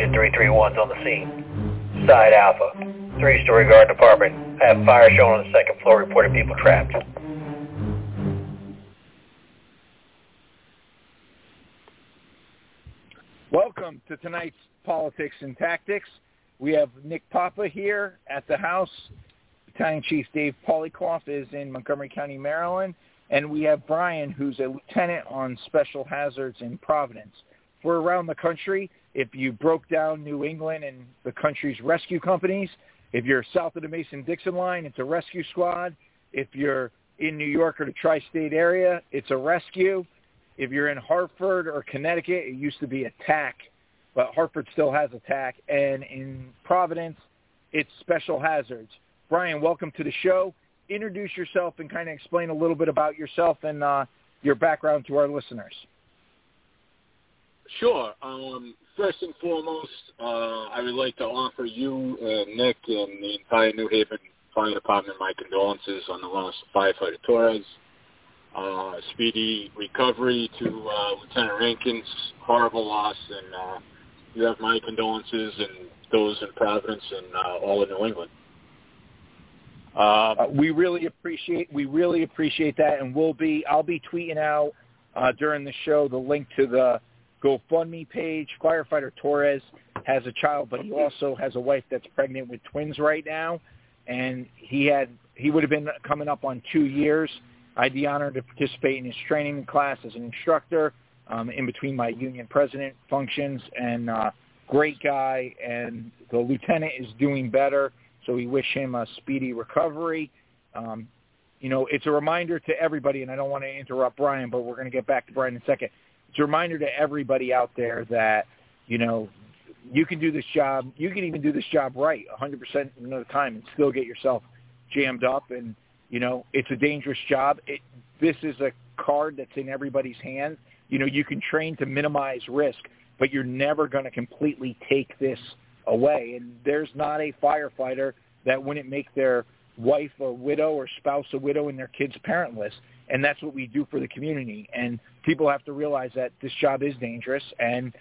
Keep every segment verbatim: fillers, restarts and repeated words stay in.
Unit three three one's on the scene. Side Alpha. Three-story garden apartment. Have fire shown on the second floor. Reported people trapped. Welcome to tonight's Politics and Tactics. We have Nick Papa here at the house. Battalion Chief Dave Polikoff is in Montgomery County, Maryland. And we have Brian, who's a lieutenant on Special Hazards in Providence. For around the country, if you broke down New England and the country's rescue companies, if you're south of the Mason-Dixon line, it's a rescue squad. If you're in New York or the tri-state area, it's a rescue. If you're in Hartford or Connecticut, it used to be a T A C, but Hartford still has a T A C. And in Providence, it's Special Hazards. Brian, welcome to the show. Introduce yourself and kind of explain a little bit about yourself and uh, your background to our listeners. Sure. Um, first and foremost, uh, I would like to offer you, uh, Nick, and the entire New Haven Fire Department my condolences on the loss of firefighter Torres. Uh, speedy recovery to uh, Lieutenant Rankin's horrible loss, and uh, you have my condolences and those in Providence and uh, all of New England. Uh, uh, we really appreciate we really appreciate that, and we'll be I'll be tweeting out uh, during the show the link to the GoFundMe page. Firefighter Torres has a child, but he also has a wife that's pregnant with twins right now, and he had he would have been coming up on two years. I had the honor to participate in his training class as an instructor um, in between my union president functions, and uh, great guy, and the lieutenant is doing better, so we wish him a speedy recovery. Um, you know, it's a reminder to everybody, and I don't want to interrupt Brian, but we're going to get back to Brian in a second. It's a reminder to everybody out there that, you know, you can do this job. You can even do this job right one hundred percent of the time and still get yourself jammed up, and you know, it's a dangerous job. It, this is a card that's in everybody's hand. You know, you can train to minimize risk, but you're never going to completely take this away. And there's not a firefighter that wouldn't make their wife a widow or spouse a widow and their kids parentless. And that's what we do for the community. And people have to realize that this job is dangerous. And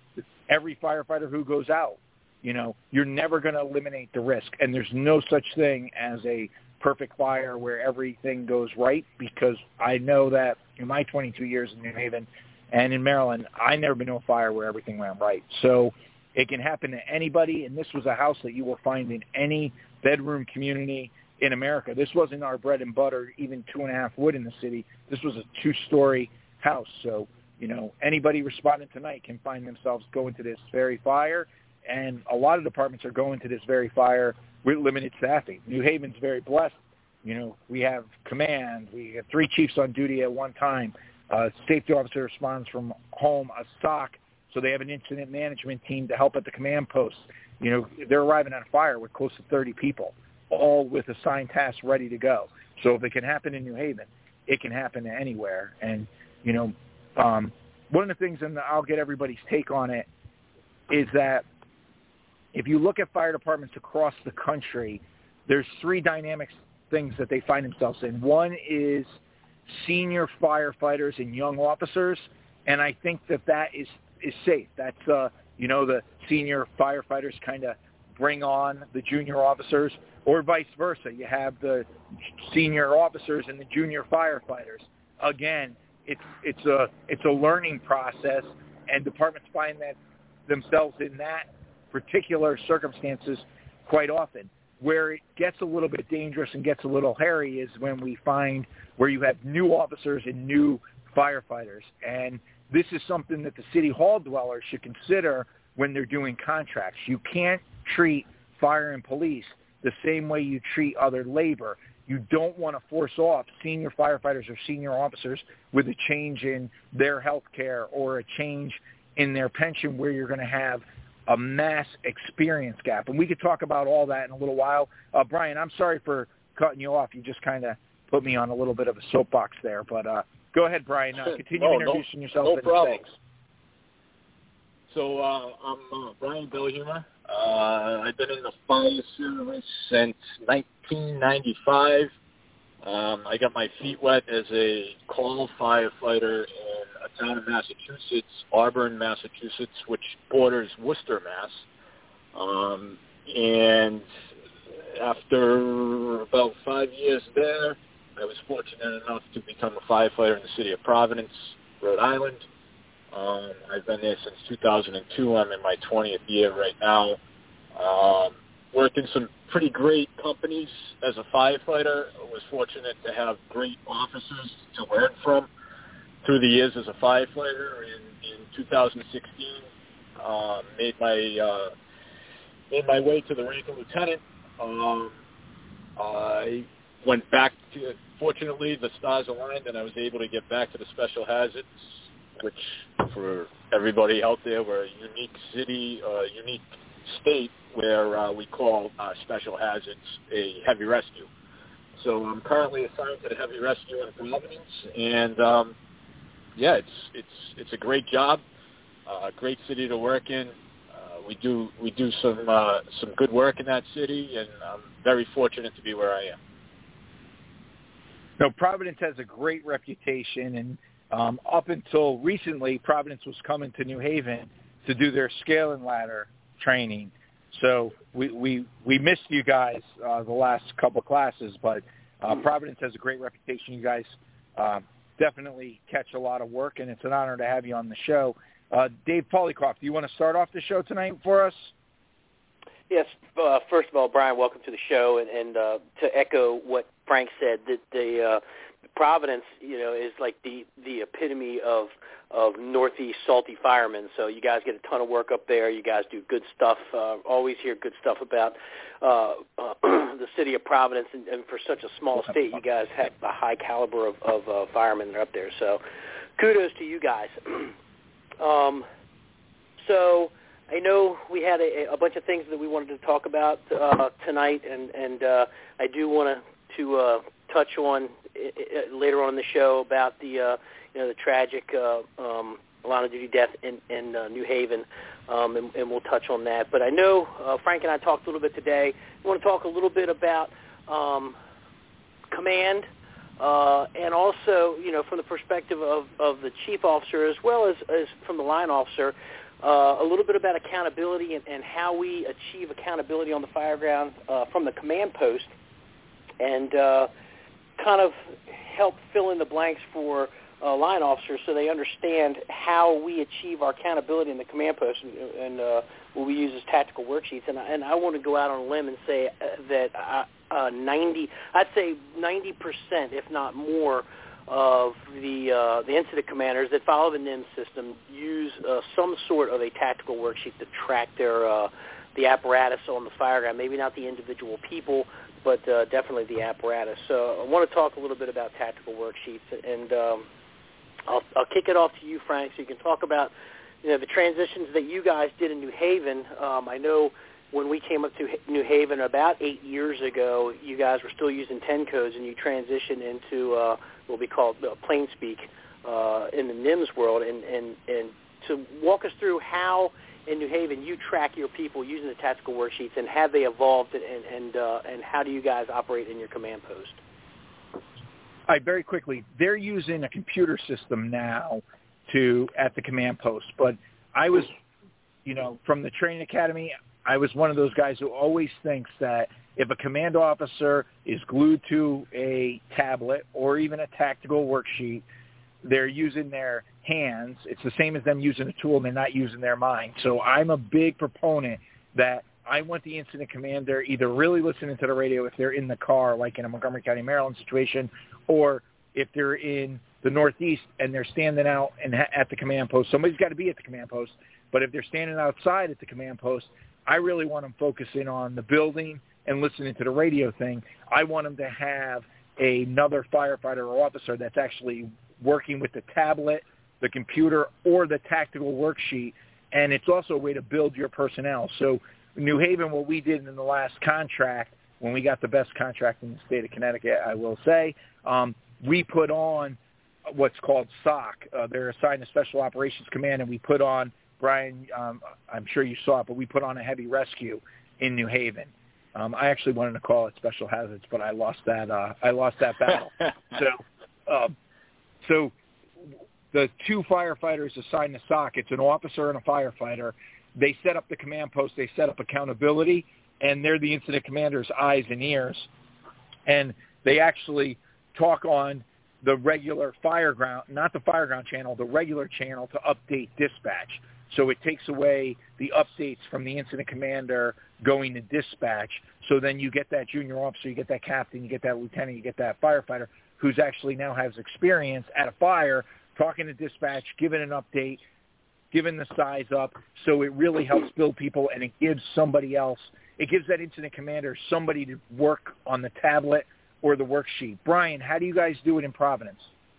every firefighter who goes out, you know, you're never going to eliminate the risk. And there's no such thing as a perfect fire where everything goes right, because I know that in my twenty-two years in New Haven and in Maryland, I never been to a fire where everything went right. So it can happen to anybody, and this was a house that you will find in any bedroom community in America. This wasn't our bread and butter, even two and a half wood in the city. This was a two-story house. So, you know, anybody responding tonight can find themselves going to this very fire, and a lot of departments are going to this very fire with limited staffing. New Haven's very blessed. You know, we have command. We have three chiefs on duty at one time. Uh, safety officer responds from home, a S O C, so they have an incident management team to help at the command post. You know, they're arriving on a fire with close to thirty people, all with assigned tasks ready to go. So if it can happen in New Haven, it can happen anywhere. And, you know, um, one of the things, and I'll get everybody's take on it, is that if you look at fire departments across the country, there's three dynamic things that they find themselves in. One is senior firefighters and young officers, and I think that that is, is safe. That's, uh, you know, the senior firefighters kind of bring on the junior officers, or vice versa. You have the senior officers and the junior firefighters. Again, it's it's a it's a learning process, and departments find that themselves in that particular circumstances quite often. Where it gets a little bit dangerous and gets a little hairy is when we find where you have new officers and new firefighters. And this is something that the city hall dwellers should consider when they're doing contracts. You can't treat fire and police the same way you treat other labor. You don't want to force off senior firefighters or senior officers with a change in their health care or a change in their pension where you're going to have a mass experience gap. And we could talk about all that in a little while. Uh, Brian, I'm sorry for cutting you off. You just kind of put me on a little bit of a soapbox there. But uh, go ahead, Brian. Uh, continue no, introducing no, yourself. No and problem. Thanks. So uh, I'm uh, Brian Bellhumor. Uh, I've been in the fire service since nineteen ninety-five. Um, I got my feet wet as a call firefighter in a town in Massachusetts, Auburn, Massachusetts, which borders Worcester, Mass. Um, and after about five years there, I was fortunate enough to become a firefighter in the city of Providence, Rhode Island. Um, I've been there since two thousand two. I'm in my twentieth year right now. Um, worked in some pretty great companies as a firefighter. I was fortunate to have great officers to learn from through the years as a firefighter. In, in two thousand sixteen, uh, made my uh, made my way to the rank of lieutenant. Um, I went back to, fortunately, the stars aligned, and I was able to get back to the special hazards, which for everybody out there, we're a unique city, a uh, unique state where uh, we call uh, special hazards a heavy rescue. So I'm currently assigned to the heavy rescue in Providence, and um, yeah, it's it's it's a great job, a uh, great city to work in. Uh, we do we do some uh, some good work in that city, and I'm very fortunate to be where I am. No, Providence has a great reputation, and um, up until recently, Providence was coming to New Haven to do their scale and ladder training. So we we, we missed you guys uh, the last couple classes, but uh, Providence has a great reputation. You guys uh, definitely catch a lot of work, and it's an honor to have you on the show. Uh, Dave Polycroft, do you want to start off the show tonight for us? Yes. Uh, first of all, Brian, welcome to the show, and, and uh, to echo what Frank said, that the uh, Providence, you know, is like the, the epitome of of Northeast salty firemen. So you guys get a ton of work up there. You guys do good stuff. Uh, always hear good stuff about uh, uh, the city of Providence, and, and for such a small state, you guys have a high caliber of, of uh, firemen that are up there. So kudos to you guys. um, so. I know we had a, a bunch of things that we wanted to talk about uh, tonight, and, and uh, I do want to to uh, touch on uh, later on in the show about the uh, you know the tragic uh, um, line of duty death in, in uh, New Haven, um, and, and we'll touch on that. But I know uh, Frank and I talked a little bit today. We want to talk a little bit about um, command. Uh, and also, you know, from the perspective of, of the chief officer as well as, as from the line officer, Uh, a little bit about accountability and, and how we achieve accountability on the fireground uh, from the command post, and uh, kind of help fill in the blanks for uh, line officers so they understand how we achieve our accountability in the command post, and, and uh, what we use as tactical worksheets. And, and I want to go out on a limb and say that uh, uh, ninety, I'd say ninety percent, if not more, of the uh, the incident commanders that follow the N I M S system use uh, some sort of a tactical worksheet to track their uh, the apparatus on the fireground. Maybe not the individual people, but uh, definitely the apparatus. So I want to talk a little bit about tactical worksheets, and um, I'll, I'll kick it off to you, Frank, so you can talk about you know the transitions that you guys did in New Haven. Um, I know when we came up to New Haven about eight years ago, you guys were still using ten codes, and you transitioned into uh, what we call uh, plain speak uh, in the N I M S world. And, and, and to walk us through how in New Haven you track your people using the tactical worksheets, and have they evolved, and and, uh, and how do you guys operate in your command post? All right, very quickly, they're using a computer system now to at the command post, but I was, you know, from the training academy, I was one of those guys who always thinks that if a command officer is glued to a tablet or even a tactical worksheet, they're using their hands. It's the same as them using a tool, and they're not using their mind. So I'm a big proponent that I want the incident commander either really listening to the radio if they're in the car, like in a Montgomery County, Maryland situation, or if they're in the Northeast and they're standing out and ha- at the command post. Somebody's got to be at the command post, but if they're standing outside at the command post, I really want them focusing on the building and listening to the radio thing. I want them to have another firefighter or officer that's actually working with the tablet, the computer, or the tactical worksheet, and it's also a way to build your personnel. So New Haven, what we did in the last contract, when we got the best contract in the state of Connecticut, I will say, um, we put on what's called S O C. Uh, they're assigned to Special Operations Command, and we put on, Brian, um, I'm sure you saw it, but we put on a heavy rescue in New Haven. Um, I actually wanted to call it Special Hazards, but I lost that. Uh, I lost that battle. so, um, so the two firefighters assigned to S O C, it's an officer and a firefighter. They set up the command post. They set up accountability, and they're the incident commander's eyes and ears. And they actually talk on the regular fireground, not the fireground channel, the regular channel to update dispatch. So it takes away the updates from the incident commander going to dispatch. So then you get that junior officer, you get that captain, you get that lieutenant, you get that firefighter who's actually now has experience at a fire, talking to dispatch, giving an update, giving the size up. So it really helps build people, and it gives somebody else, it gives that incident commander somebody to work on the tablet or the worksheet. Brian, how do you guys do it in Providence?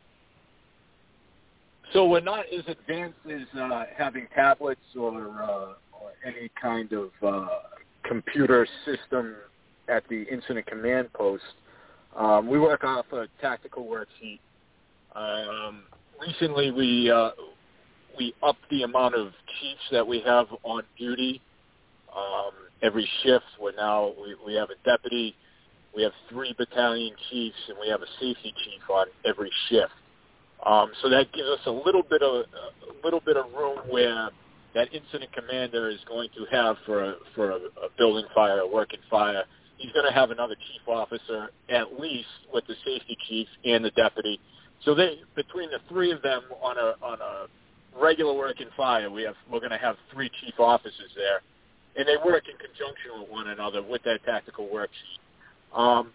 So we're not as advanced as uh, having tablets or, uh, or any kind of uh, computer system at the incident command post. Um, we work off a tactical worksheet. Um, recently, we uh, we upped the amount of chiefs that we have on duty. Um, every shift, we're now we, we have a deputy, we have three battalion chiefs, and we have a safety chief on every shift. Um, so that gives us a little bit of a little bit of room where that incident commander is going to have for a, for a, a building fire, a working fire. He's going to have another chief officer at least with the safety chief and the deputy. So they between the three of them on a on a regular working fire, we have we're going to have three chief officers there, and they work in conjunction with one another with that tactical worksheet. Um,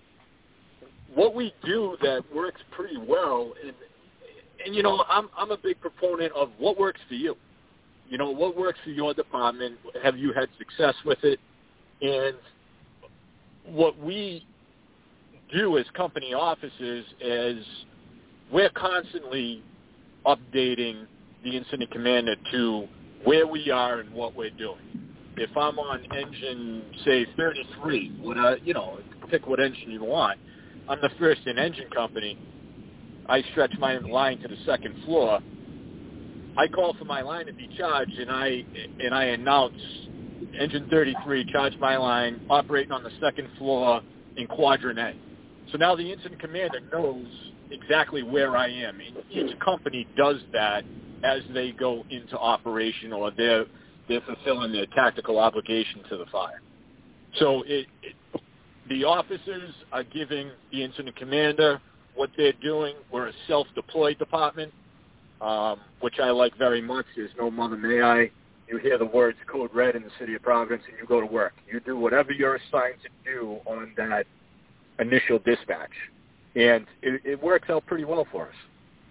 what we do that works pretty well, and and you know I'm I'm a big proponent of what works for you. You know, what works for your department? Have you had success with it? And what we do as company officers is we're constantly updating the incident commander to where we are and what we're doing. If I'm on engine, say, thirty-three, when I, you know, pick what engine you want, I'm the first in engine company. I stretch my line to the second floor. I call for my line to be charged, and I and I announce engine thirty-three, charge my line, operating on the second floor in quadrant A. So now the incident commander knows exactly where I am. And each company does that as they go into operation, or they're they're fulfilling their tactical obligation to the fire. So it, it, the officers are giving the incident commander what they're doing. We're a self-deployed department, um, which I like very much. There's no mother may I. You hear the words code red in the city of Providence, and you go to work. You do whatever you're assigned to do on that initial dispatch. And it, it works out pretty well for us.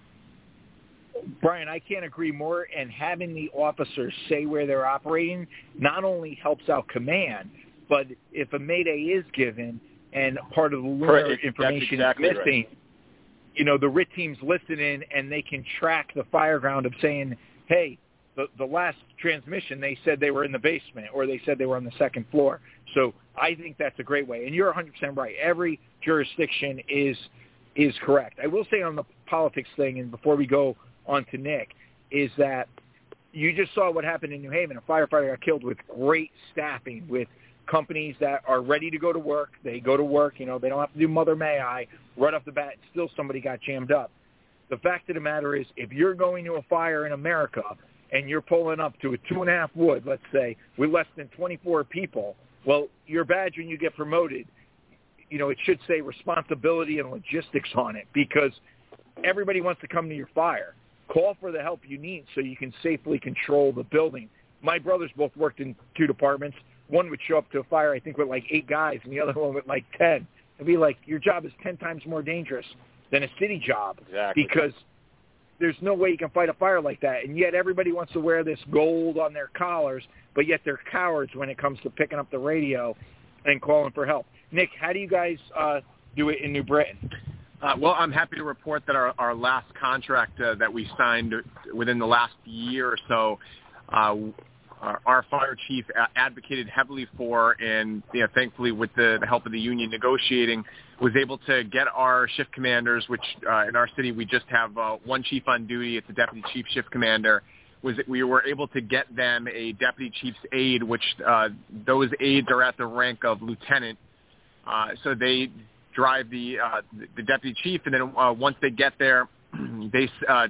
Brian, I can't agree more. And having the officers say where they're operating not only helps out command, but if a mayday is given and part of the lunar information exactly is missing, right. you know, the R I T team's listening and they can track the fireground of saying, hey, the, the last transmission, they said they were in the basement or they said they were on the second floor. So I think that's a great way. And you're one hundred percent right. Every jurisdiction is is correct. I will say on the politics thing, and before we go on to Nick, is that you just saw what happened in New Haven. A firefighter got killed with great staffing, with companies that are ready to go to work. They go to work. You know, they don't have to do mother may I. Right off the bat, still somebody got jammed up. The fact of the matter is, if you're going to a fire in America and you're pulling up to a two-and-a-half wood, let's say, with less than twenty-four people, well, your badge when you get promoted, you know, it should say responsibility and logistics on it, because everybody wants to come to your fire. Call for the help you need so you can safely control the building. My brothers both worked in two departments. One would show up to a fire, I think, with like eight guys, and the other one with like ten. It'd be like, your job is ten times more dangerous than a city job. Exactly. Because there's no way you can fight a fire like that. And yet everybody wants to wear this gold on their collars, but yet they're cowards when it comes to picking up the radio and calling for help. Nick, how do you guys uh, do it in New Britain? Uh, well, I'm happy to report that our, our last contract uh, that we signed within the last year or so, uh, our, our fire chief advocated heavily for, and you know, thankfully with the, the help of the union negotiating, was able to get our shift commanders, which uh, in our city we just have uh, one chief on duty. It's a deputy chief shift commander. Was that we were able to get them a deputy chief's aide, which uh, those aides are at the rank of lieutenant. Uh, so they drive the uh, the deputy chief, and then uh, once they get there, they uh,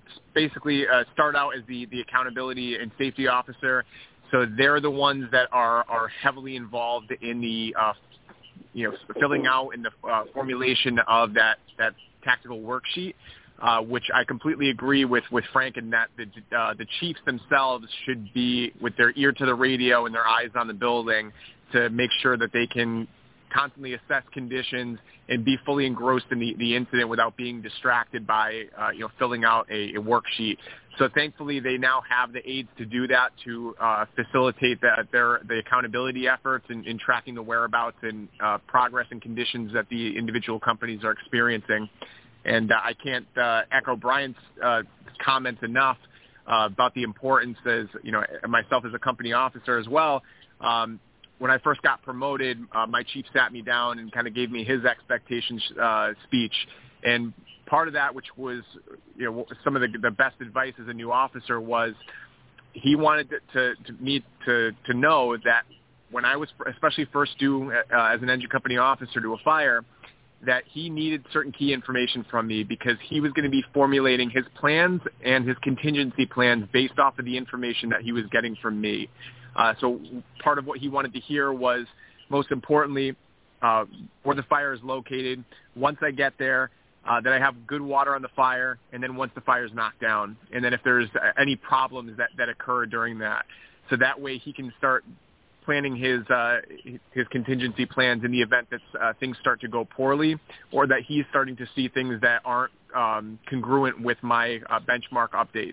basically uh, start out as the, the accountability and safety officer. So they're the ones that are, are heavily involved in the, uh, you know, filling out and the uh, formulation of that, that tactical worksheet, uh, which I completely agree with, with Frank in that the, uh, the chiefs themselves should be with their ear to the radio and their eyes on the building to make sure that they can constantly assess conditions and be fully engrossed in the, the incident without being distracted by, uh, you know, filling out a, a worksheet. So thankfully they now have the aids to do that, to uh, facilitate that, their the accountability efforts in, in tracking the whereabouts and uh, progress and conditions that the individual companies are experiencing. And uh, I can't uh, echo Brian's uh, comments enough uh, about the importance, as, you know, myself as a company officer as well. Um, when I first got promoted, uh, my chief sat me down and kind of gave me his expectations uh, speech. And part of that, which was, you know, some of the, the best advice as a new officer, was he wanted to, to me to, to know that when I was especially first due uh, as an engine company officer to a fire, that he needed certain key information from me, because he was going to be formulating his plans and his contingency plans based off of the information that he was getting from me. Uh, so part of what he wanted to hear was, most importantly, uh, where the fire is located, once I get there, uh, that I have good water on the fire, and then once the fire is knocked down, and then if there's any problems that, that occur during that. So that way he can start planning his uh, his contingency plans in the event that uh, things start to go poorly, or that he's starting to see things that aren't um, congruent with my uh, benchmark updates.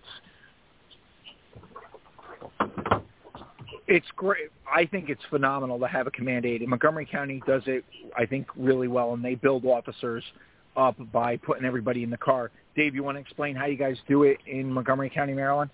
It's great. I think it's phenomenal to have a command aide. And Montgomery County does it, I think, really well, and they build officers up by putting everybody in the car. Dave, you want to explain how you guys do it in Montgomery County, Maryland?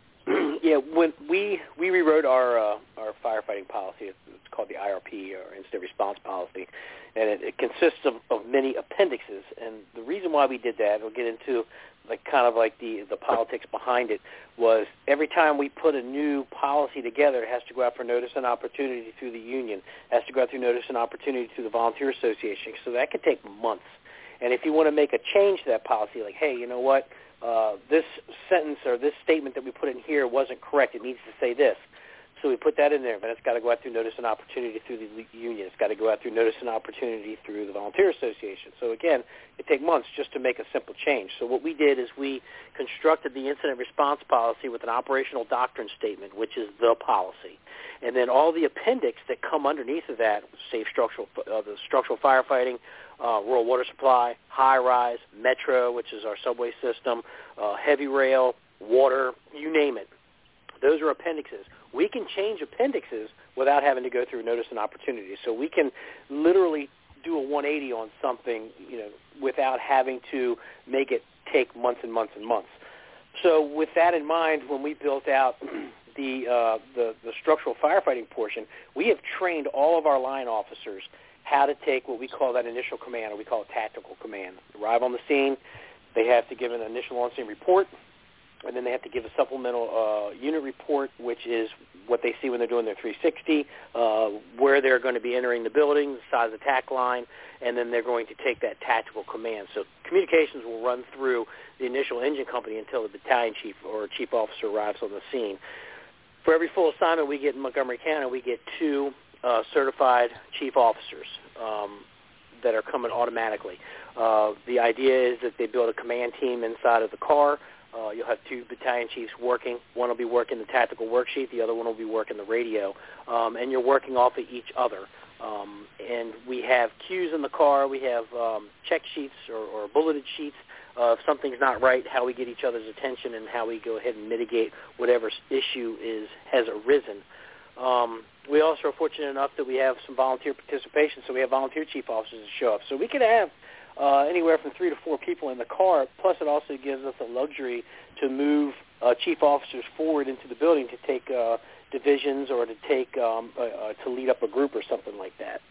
Yeah, when we we rewrote our uh, our firefighting policy. It's, it's called the I R P, or Incident Response Policy, and it, it consists of, of many appendixes. And the reason why we did that, we'll get into like kind of like the the politics behind it, was every time we put a new policy together, it has to go out for notice and opportunity through the union, it has to go out through notice and opportunity through the volunteer association. So that could take months. And if you want to make a change to that policy, like, hey, you know what? Uh, this sentence or this statement that we put in here wasn't correct. It needs to say this. So we put that in there, but it's got to go out through notice and opportunity through the union. It's got to go out through notice and opportunity through the volunteer association. So again, it takes months just to make a simple change. So what we did is we constructed the incident response policy with an operational doctrine statement, which is the policy. And then all the appendix that come underneath of that, safe structural, uh, the structural firefighting, uh, rural water supply, high-rise, metro, which is our subway system, uh, heavy rail, water, you name it. Those are appendixes. We can change appendixes without having to go through notice and opportunity. So we can literally do a one eighty on something, you know, without having to make it take months and months and months. So with that in mind, when we built out the, uh, the the structural firefighting portion, we have trained all of our line officers how to take what we call that initial command, or we call it tactical command. Arrive on the scene, they have to give an initial on-scene report, and then they have to give a supplemental uh, unit report, which is what they see when they're doing their three sixty, uh, where they're going to be entering the building, the size of the tack line, and then they're going to take that tactical command. So communications will run through the initial engine company until the battalion chief or chief officer arrives on the scene. For every full assignment we get in Montgomery County, we get two uh, certified chief officers um, that are coming automatically. Uh, the idea is that they build a command team inside of the car. Uh, you'll have two battalion chiefs working. One will be working the tactical worksheet. The other one will be working the radio. Um, and you're working off of each other. Um, and we have cues in the car. We have um, check sheets or, or bulleted sheets. Uh, if something's not right, how we get each other's attention and how we go ahead and mitigate whatever issue is has arisen. Um, we also are fortunate enough that we have some volunteer participation, so we have volunteer chief officers to show up. So we could have Uh, anywhere from three to four people in the car, plus it also gives us a luxury to move uh, chief officers forward into the building to take uh, divisions or to take um, uh, uh, to lead up a group or something like that.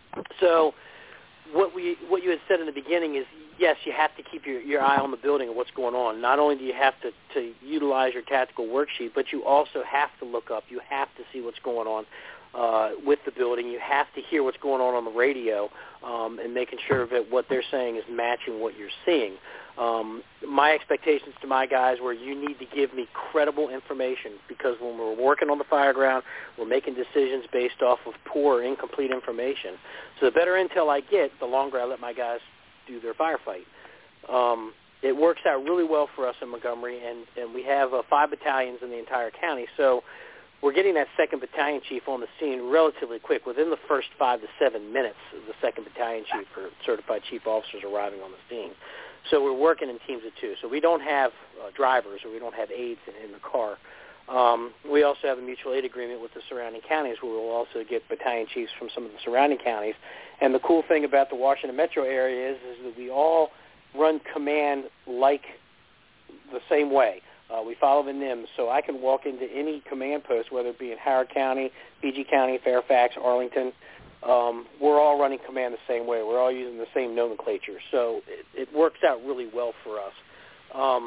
So what we what you had said in the beginning is, yes, you have to keep your, your eye on the building and what's going on. Not only do you have to, to utilize your tactical worksheet, but you also have to look up. You have to see what's going on Uh, with the building. You have to hear what's going on on the radio um, and making sure that what they're saying is matching what you're seeing. Um, my expectations to my guys were you need to give me credible information because when we're working on the fire ground, we're making decisions based off of poor or incomplete information. So the better intel I get, the longer I let my guys do their firefight. Um, it works out really well for us in Montgomery, and, and we have uh, five battalions in the entire county. So we're getting that second battalion chief on the scene relatively quick. Within the first five to seven minutes, the second battalion chief or certified chief officers arriving on the scene. So we're working in teams of two. So we don't have uh, drivers or we don't have aides in, in the car. Um, we also have a mutual aid agreement with the surrounding counties where we'll also get battalion chiefs from some of the surrounding counties. And the cool thing about the Washington metro area is, is that we all run command like the same way. Uh, we follow the N I M S, so I can walk into any command post, whether it be in Howard County, P G County, Fairfax, Arlington. Um, we're all running command the same way. We're all using the same nomenclature, so it, it works out really well for us. Um,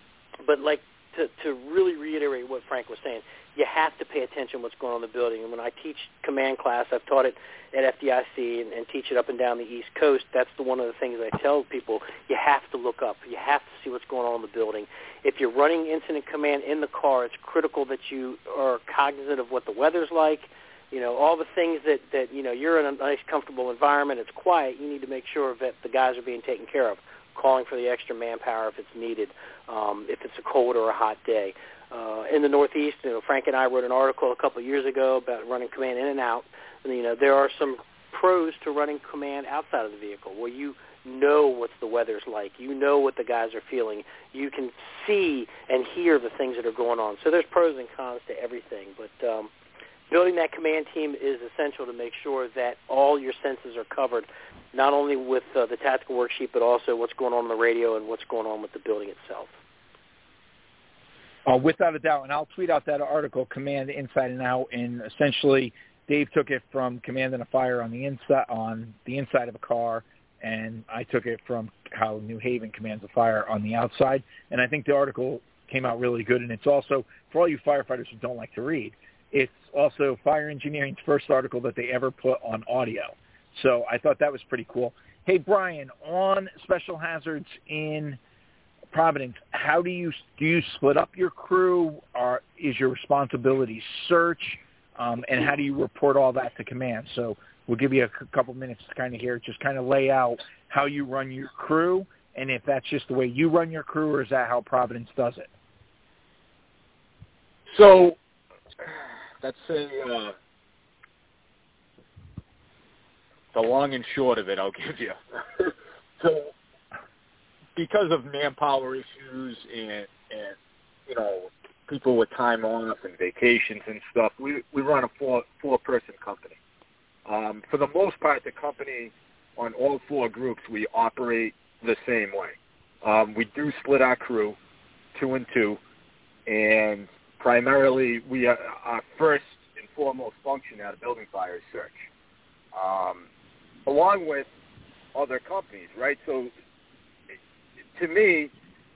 but like to, to really reiterate what Frank was saying, you have to pay attention to what's going on in the building. And when I teach command class, I've taught it at F D I C and, and teach it up and down the East Coast. That's the one of the things I tell people. You have to look up. You have to see what's going on in the building. If you're running incident command in the car, it's critical that you are cognizant of what the weather's like. You know, all the things that, that, you know, you're in a nice, comfortable environment, it's quiet, you need to make sure that the guys are being taken care of, calling for the extra manpower if it's needed, um, if it's a cold or a hot day. Uh, in the Northeast, you know, Frank and I wrote an article a couple of years ago about running command in and out. And, you know, there are some pros to running command outside of the vehicle where you know what the weather's like. You know what the guys are feeling. You can see and hear the things that are going on. So there's pros and cons to everything. But um, building that command team is essential to make sure that all your senses are covered, not only with uh, the tactical worksheet, but also what's going on on the radio and what's going on with the building itself. Uh, without a doubt, and I'll tweet out that article, Command Inside and Out, and essentially Dave took it from commanding a fire on the inside on the inside of a car, and I took it from how New Haven commands a fire on the outside. And I think the article came out really good, and it's also, for all you firefighters who don't like to read, it's also Fire Engineering's first article that they ever put on audio. So I thought that was pretty cool. Hey, Brian, on special hazards in Providence, how do you do you split up your crew? Or is your responsibility search? Um, and how do you report all that to command? So we'll give you a c- couple minutes to kind of hear, just kind of lay out how you run your crew, and if that's just the way you run your crew, or is that how Providence does it? So that's a, uh, the long and short of it, I'll give you. So because of manpower issues and, and, you know, people with time off and vacations and stuff, we, we run a four, four-person company. Um, for the most part, the company on all four groups, we operate the same way. Um, we do split our crew two and two, and primarily we are, our first and foremost function at a building fire is search, um, along with other companies, right? So to me,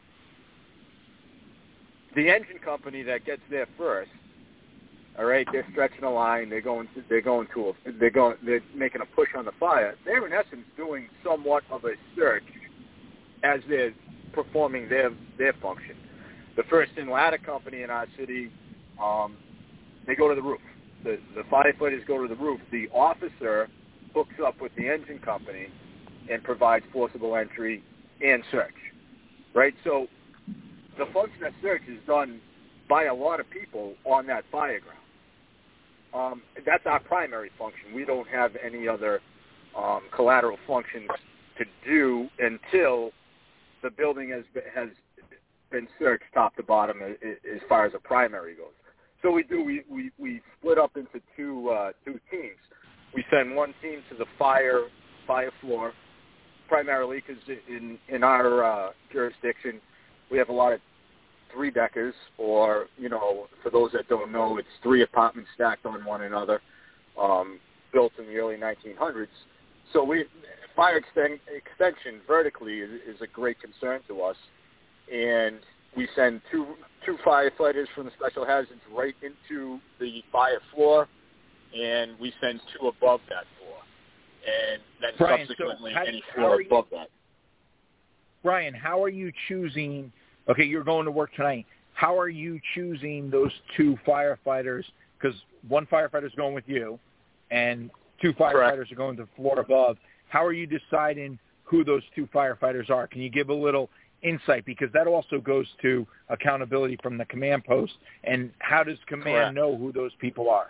the engine company that gets there first, all right, they're stretching a line, they're going to, they're going to, a, they're going, they're making a push on the fire. They're in essence doing somewhat of a search as they're performing their their function. The first and ladder company in our city, um, they go to the roof. The the firefighters go to the roof. The officer hooks up with the engine company and provides forcible entry and search. Right? So the function of search is done by a lot of people on that fire ground. Um, that's our primary function. We don't have any other um, collateral functions to do until the building has been, has been searched top to bottom as, as far as a primary goes. So we do we, we, we split up into two uh, two teams. We send one team to the fire fire floor, primarily because in in our uh, jurisdiction we have a lot of three-deckers, or, you know, for those that don't know, it's three apartments stacked on one another, um, built in the early nineteen hundreds. So we fire extend, extension vertically is, is a great concern to us, and we send two two firefighters from the special hazards right into the fire floor, and we send two above that floor, and then Brian, subsequently so how, any floor above that. Brian, how are you choosing? Okay, you're going to work tonight. How are you choosing those two firefighters? Because one firefighter is going with you, and two firefighters Correct. Are going to the floor above. How are you deciding who those two firefighters are? Can you give a little insight? Because that also goes to accountability from the command post. And how does command Correct. Know who those people are?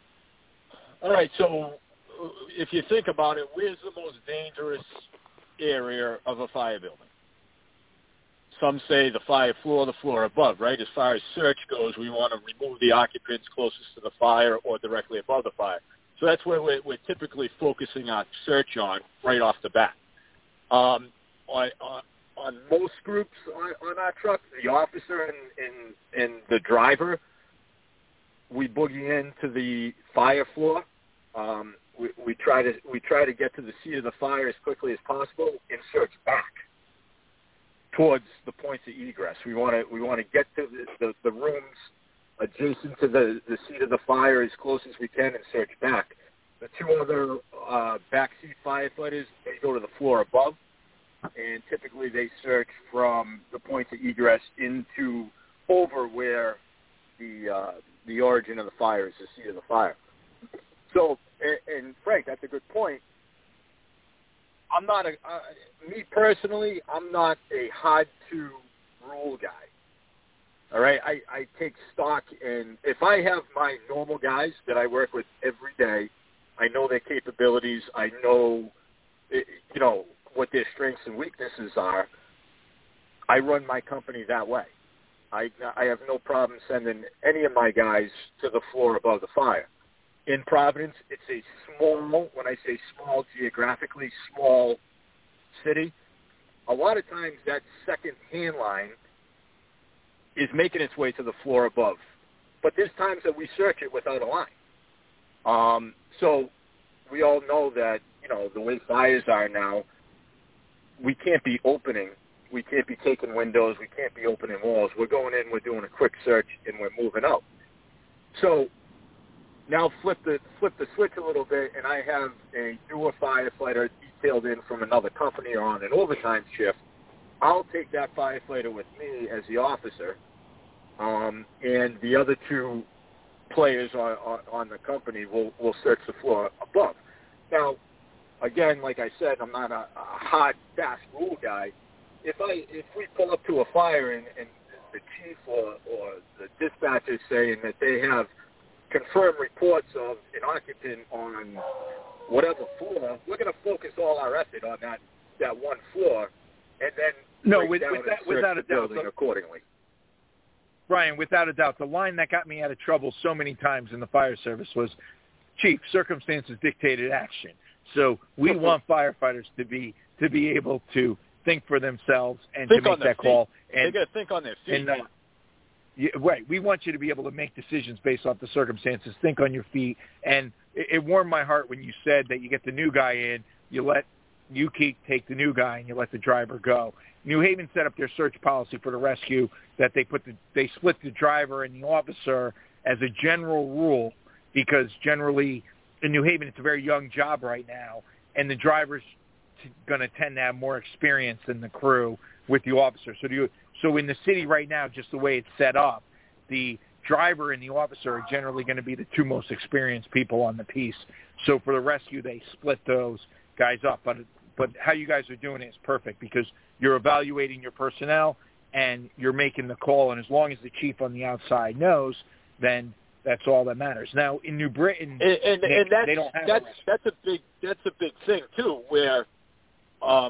All right, so if you think about it, where's the most dangerous area of a fire building? Some say the fire floor, the floor above, right? As far as search goes, we want to remove the occupants closest to the fire or directly above the fire. So that's where we're, we're typically focusing our search on right off the bat. Um, on, on, on most groups on, on our truck, the officer and, and, and the driver, we boogie into the fire floor. Um, we, we try to we try to get to the seat of the fire as quickly as possible and search back towards the points of egress. We want to we want to get to the, the, the rooms adjacent to the, the seat of the fire as close as we can and search back. The two other uh, backseat firefighters, they go to the floor above, and typically they search from the points of egress into over where the uh, the origin of the fire is, the seat of the fire. So, and, and Frank, that's a good point. I'm not a, uh, me personally, I'm not a hard-to-rule guy. All right? I, I take stock in, if I have my normal guys that I work with every day, I know their capabilities, I know, you know, what their strengths and weaknesses are, I run my company that way. I, I have no problem sending any of my guys to the floor above the fire. In Providence, it's a small, when I say small, geographically small city. A lot of times that second hand line is making its way to the floor above. But there's times that we search it without a line. Um, so we all know that, you know, the way fires are now, we can't be opening. We can't be taking windows. We can't be opening walls. We're going in, we're doing a quick search, and we're moving out. So now flip the flip the switch a little bit, and I have a newer firefighter detailed in from another company or on an overtime shift. I'll take that firefighter with me as the officer, um, and the other two players on, on, on the company will, will search the floor above. Now, again, like I said, I'm not a, a hard, fast rule guy. If I if we pull up to a fire and, and the chief or, or the dispatcher is saying that they have confirmed reports of an occupant on whatever floor, we're going to focus all our effort on that, that one floor, and then no, with, with that, without a doubt, so, accordingly. Brian, without a doubt, the line that got me out of trouble so many times in the fire service was, Chief, circumstances dictated action. So we want firefighters to be to be able to think for themselves and think to make that feet. call. And, they got to think on their feet. And, uh, Yeah, right. We want you to be able to make decisions based off the circumstances, think on your feet. And it, it warmed my heart when you said that you get the new guy in, you let you keep take the new guy, and you let the driver go. New Haven set up their search policy for the rescue that they put the they split the driver and the officer as a general rule, because generally in New Haven it's a very young job right now, and the driver's t- going to tend to have more experience than the crew with the officer. So do you? So in the city right now, just the way it's set up, the driver and the officer are generally going to be the two most experienced people on the piece. So for the rescue, they split those guys up. But but how you guys are doing it is perfect, because you're evaluating your personnel and you're making the call. And as long as the chief on the outside knows, then that's all that matters. Now in New Britain, and, and, Nick, and that's, they don't have that's that's a big that's a big thing too. Where, um,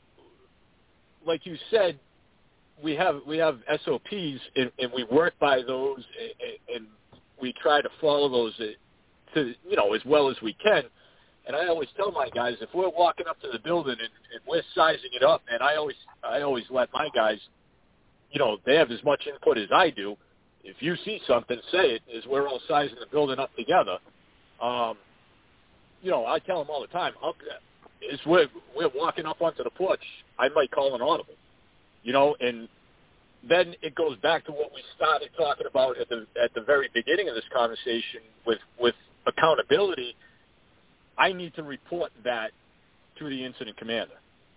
like you said, we have we have S O Ps and, and we work by those, and, and we try to follow those to you know as well as we can. And I always tell my guys, if we're walking up to the building and, and we're sizing it up, and I always I always let my guys, you know, they have as much input as I do. If you see something, say it, as we're all sizing the building up together. Um, you know, I tell them all the time, I'll, as we're, we're walking up onto the porch, I might call an audible. You know, and then it goes back to what we started talking about at the at the very beginning of this conversation with, with accountability. I need to report that to the incident commander.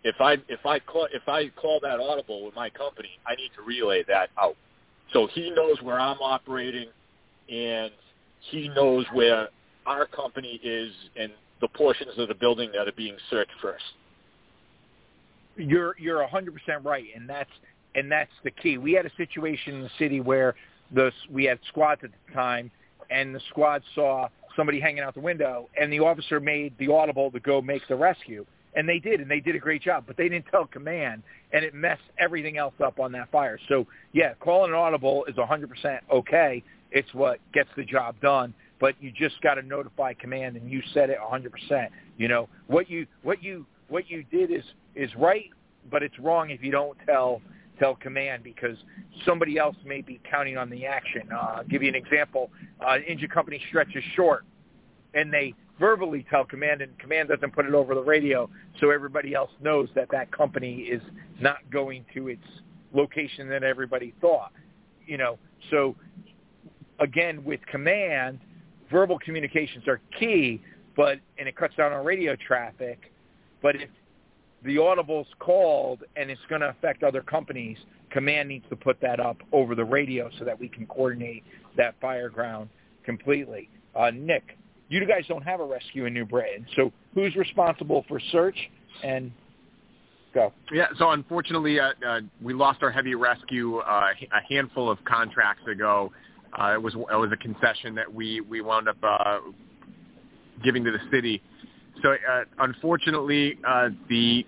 if I if I call if I call that audible with my company, I need to relay that out. So he knows where I'm operating, and he knows where our company is and the portions of the building that are being searched first. You're you're one hundred percent right, and that's and that's the key. We had a situation in the city where the we had squads at the time, and the squad saw somebody hanging out the window, and the officer made the audible to go make the rescue. And they did, and they did a great job, but they didn't tell command, and it messed everything else up on that fire. So, yeah, calling an audible is one hundred percent okay. It's what gets the job done, but you just got to notify command, and you said it one hundred percent. You know, what you what you what you did is is right, but it's wrong if you don't tell tell command, because somebody else may be counting on the action. Uh, I'll give you an example. Uh, an engine company stretches short, and they verbally tell command, and command doesn't put it over the radio, so everybody else knows that that company is not going to its location that everybody thought. You know, so again, with command, verbal communications are key, but and it cuts down on radio traffic. But if the audible's called and it's going to affect other companies, command needs to put that up over the radio so that we can coordinate that fire ground completely. Uh, Nick, you guys don't have a rescue in New Britain, so who's responsible for search? And go. Yeah, so unfortunately, uh, uh, we lost our heavy rescue uh, a handful of contracts ago. Uh, it was it was a concession that we we wound up uh, giving to the city. So uh, unfortunately, uh, the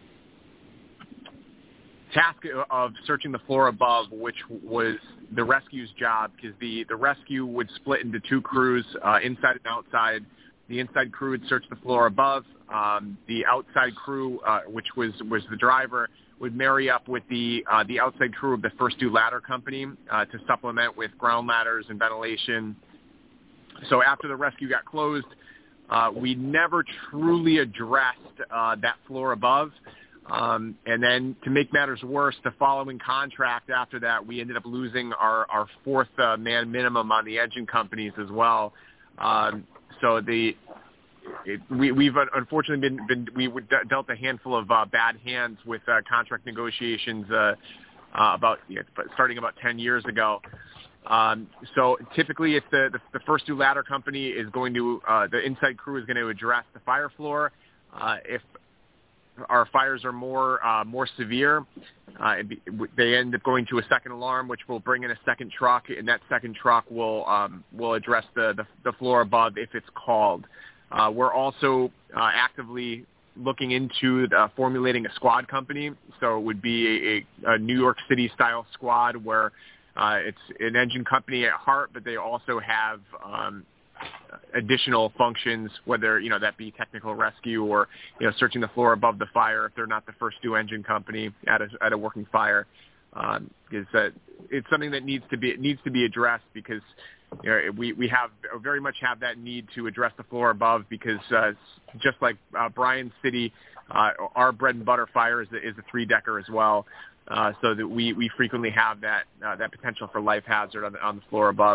task of searching the floor above, which was the rescue's job, because the, the rescue would split into two crews, uh, inside and outside. The inside crew would search the floor above. Um, the outside crew, uh, which was, was the driver, would marry up with the uh, the outside crew of the First Due Ladder Company uh, to supplement with ground ladders and ventilation. So after the rescue got closed, uh, we never truly addressed uh, that floor above. Um, and then to make matters worse, the following contract after that, we ended up losing our, our fourth uh, man minimum on the engine companies as well. Um, so the it, we, we've unfortunately been, been we dealt a handful of uh, bad hands with uh, contract negotiations uh, uh, about yeah, starting about ten years ago. Um, so typically, if the, the, the First Due Ladder Company is going to uh, the inside crew is going to address the fire floor. Uh, if our fires are more uh, more severe, uh, they end up going to a second alarm, which will bring in a second truck, and that second truck will um, will address the, the, the floor above if it's called. Uh, we're also uh, actively looking into uh, formulating a squad company, so it would be a, a New York City-style squad where uh, it's an engine company at heart, but they also have um, additional functions, whether, you know, that be technical rescue or, you know, searching the floor above the fire if they're not the First Due engine company at a, at a working fire. Um, is that it's something that needs to be, it needs to be addressed because, you know, we, we have very much have that need to address the floor above because uh, just like uh, Bryan City, uh, our bread and butter fire is a, is a three decker as well. Uh, so that we, we frequently have that, uh, that potential for life hazard on the, on the floor above.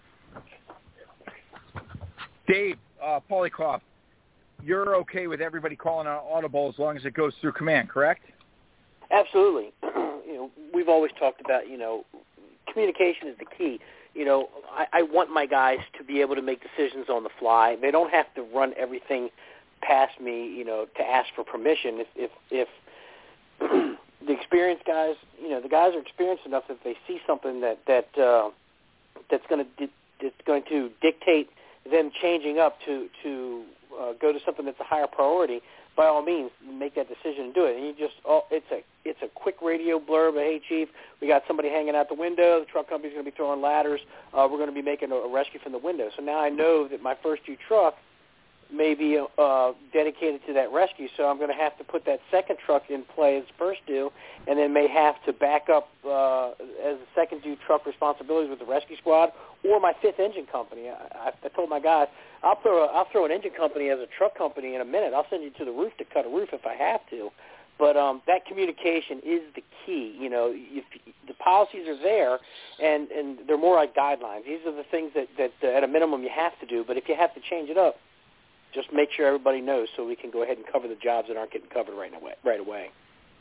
Dave, uh, Polycroft, you're okay with everybody calling out audible as long as it goes through command, correct? Absolutely. You know, we've always talked about, you know, communication is the key. You know, I, I want my guys to be able to make decisions on the fly. They don't have to run everything past me, you know, to ask for permission. If if, if the experienced guys, you know, the guys are experienced enough that if they see something that that uh, that's going to di- that's going to dictate them changing up to to uh, go to something that's a higher priority, by all means, make that decision and do it. And you just, oh, it's a it's a quick radio blurb. Hey, Chief, we got somebody hanging out the window. The truck company's going to be throwing ladders. Uh, we're going to be making a, a rescue from the window. So now I know that my First Due truck may be uh, dedicated to that rescue. So I'm going to have to put that second truck in play as First Due, and then may have to back up uh, as a second Due truck responsibilities with the rescue squad or my fifth engine company. I, I told my guys, I'll throw a, I'll throw an engine company as a truck company in a minute. I'll send you to the roof to cut a roof if I have to. But um, that communication is the key. You know, if the policies are there, and, and they're more like guidelines. These are the things that, that uh, at a minimum you have to do. But if you have to change it up, just make sure everybody knows so we can go ahead and cover the jobs that aren't getting covered right away. Right away.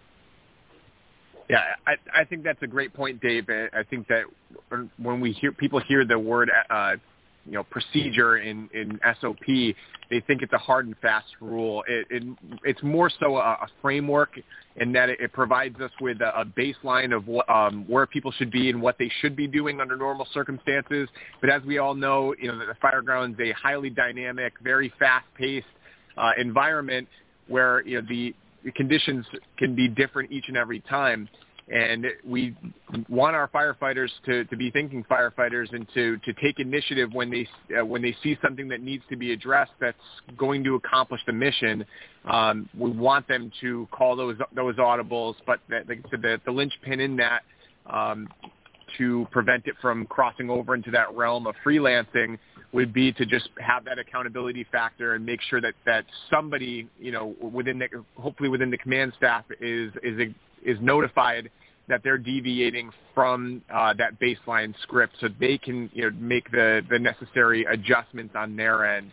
Yeah, I, I think that's a great point, Dave. I think that when we hear people hear the word, uh, you know, procedure in, in S O P, they think it's a hard and fast rule. It, it, it's more so a, a framework in that it, it provides us with a, a baseline of what, um, where people should be and what they should be doing under normal circumstances. But as we all know, you know, the Fireground is a highly dynamic, very fast-paced uh, environment where, you know, the the conditions can be different each and every time. And we want our firefighters to, to be thinking firefighters and to, to take initiative when they uh, when they see something that needs to be addressed that's going to accomplish the mission. Um, we want them to call those those audibles, but that, like I said, the, the linchpin in that um, to prevent it from crossing over into that realm of freelancing would be to just have that accountability factor and make sure that, that somebody, you know, within the, hopefully within the command staff is is is notified that they're deviating from uh, that baseline script, so they can, you know, make the, the necessary adjustments on their end.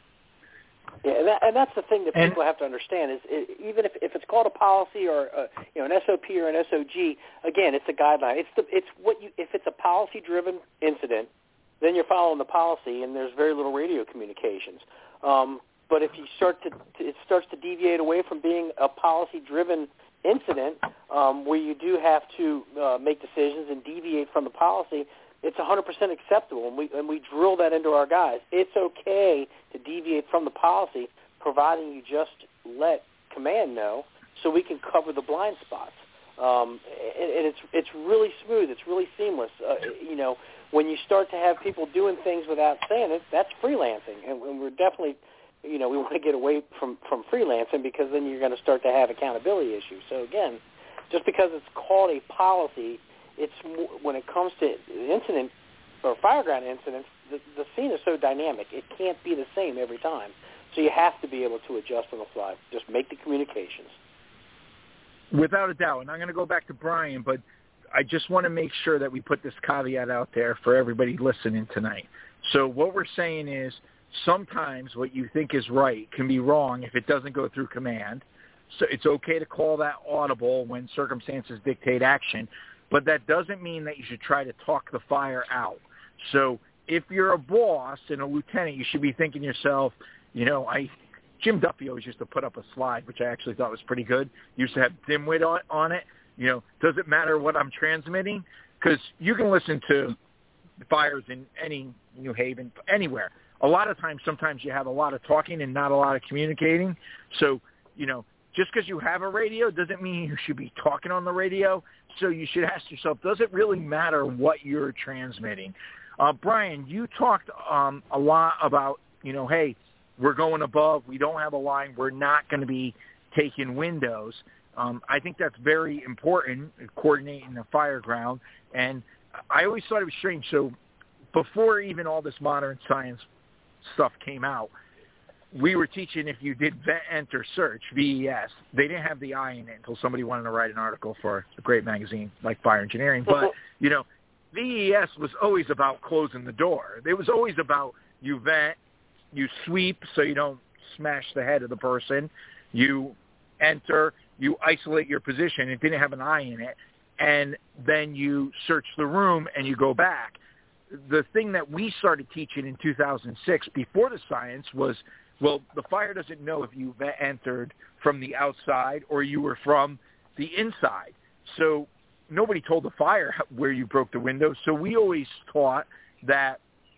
Yeah, and, that, and that's the thing that people and, have to understand is it, even if, if it's called a policy or a, you know, an S O P or an S O G, again, it's a guideline. It's the it's what you if it's a policy-driven incident, then you're following the policy, and there's very little radio communications. Um, but if you start to, it starts to deviate away from being a policy-driven incident, um, where you do have to uh, make decisions and deviate from the policy, it's one hundred percent acceptable, and we and we drill that into our guys. It's okay to deviate from the policy, providing you just let command know, so we can cover the blind spots. Um, and, and it's it's really smooth. It's really seamless. Uh, you know, when you start to have people doing things without saying it, that's freelancing, and, and we're definitely, you know, we want to get away from, from freelancing, because then you're going to start to have accountability issues. So again, just because it's called a policy, it's when it comes to incident or fireground incidents, the, the scene is so dynamic. It can't be the same every time. So you have to be able to adjust on the fly. Just make the communications. Without a doubt. And I'm going to go back to Brian, but I just want to make sure that we put this caveat out there for everybody listening tonight. So what we're saying is, sometimes what you think is right can be wrong if it doesn't go through command. So it's okay to call that audible when circumstances dictate action, but that doesn't mean that you should try to talk the fire out. So if you're a boss and a lieutenant, you should be thinking to yourself, you know, I Jim Duffy always used to put up a slide, which I actually thought was pretty good. He used to have dimwit on, on it. You know, does it matter what I'm transmitting? Because you can listen to fires in any New Haven, anywhere. A lot of times, sometimes you have a lot of talking and not a lot of communicating. So, you know, just because you have a radio doesn't mean you should be talking on the radio. So you should ask yourself, does it really matter what you're transmitting? Uh, Brian, you talked um, a lot about, you know, hey, we're going above. We don't have a line. We're not going to be taking windows. Um, I think that's very important, coordinating the fireground. And I always thought it was strange. So before even all this modern science stuff came out, we were teaching if you did vet, enter, search, V E S. They didn't have the I in it until somebody wanted to write an article for a great magazine like Fire Engineering. But, you know, V E S was always about closing the door. It was always about you vet, you sweep so you don't smash the head of the person, you enter, you isolate your position. It didn't have an I in it. And then you search the room and you go back. The thing that we started teaching in two thousand six before the science was, well, the fire doesn't know if you entered from the outside or you were from the inside. So nobody told the fire where you broke the window. So we always taught that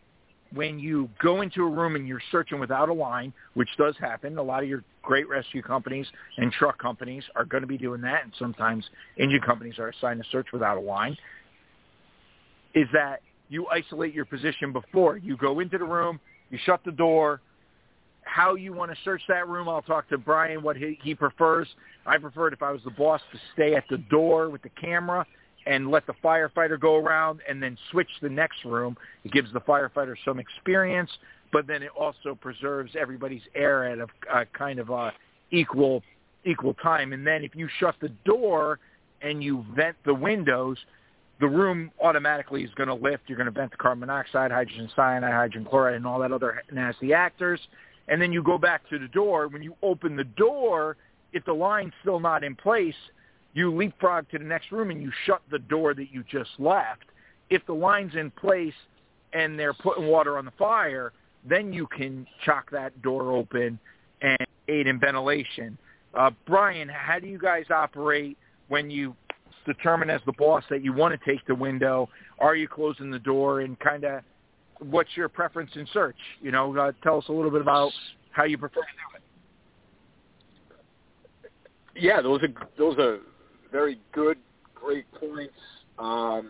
when you go into a room and you're searching without a line, which does happen, a lot of your great rescue companies and truck companies are going to be doing that, and sometimes engine companies are assigned to search without a line, is that you isolate your position before. You go into the room, you shut the door. How you want to search that room, I'll talk to Brian what he, he prefers. I preferred, if I was the boss, to stay at the door with the camera and let the firefighter go around and then switch the next room. It gives the firefighter some experience, but then it also preserves everybody's air at a, a kind of a equal equal time. And then if you shut the door and you vent the windows, the room automatically is going to lift. You're going to vent the carbon monoxide, hydrogen cyanide, hydrogen chloride, and all that other nasty actors. and then you go back to the door. When you open the door, if the line's still not in place, you leapfrog to the next room and you shut the door that you just left. If the line's in place and they're putting water on the fire, then you can chock that door open and aid in ventilation. Uh, Brian, how do you guys operate when you determine as the boss that you want to take the window? Are you closing the door, and kind of what's your preference in search? You know, uh, tell us a little bit about how you prefer to do it. Yeah, those are those are very good, great points. Um,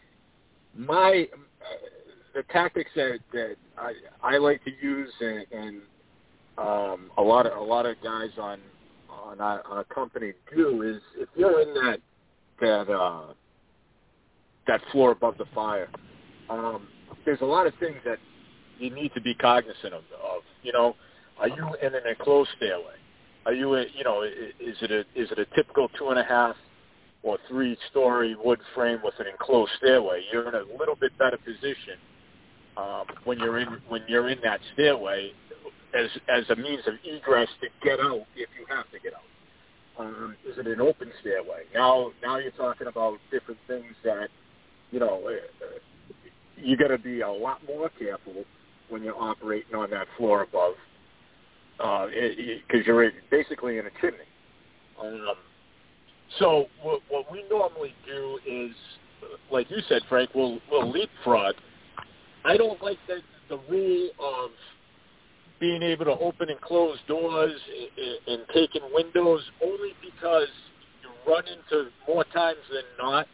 my the tactics that, that I, I like to use, and, and um, a lot of a lot of guys on on a, on a company do, is if you're in that that uh, that floor above the fire, um, there's a lot of things that you need to be cognizant of. of. You know, are you in an enclosed stairway? Are you, a, you know, is it a is it a typical two and a half or three story wood frame with an enclosed stairway? You're in a little bit better position um, when you're in when you're in that stairway as as a means of egress to get out if you have to get out. Um, is it an open stairway? Now, now you're talking about different things that, you know, uh, you got to be a lot more careful when you're operating on that floor above, because uh, you're in, basically in a chimney. Um, so what, what we normally do is, like you said, Frank, we'll, we'll leapfrog. I don't like the, the rule of being able to open and close doors and, and taking windows, only because you run into more times than not,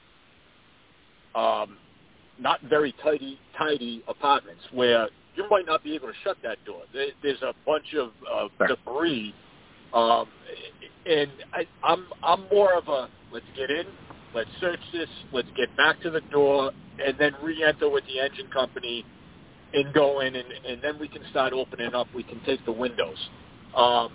um, not very tidy, tidy apartments where you might not be able to shut that door. There, there's a bunch of, of debris, um, and I, I'm I'm more of a let's get in, let's search this, let's get back to the door, and then re-enter with the engine company and go in, and, and then we can start opening up. We can take the windows um,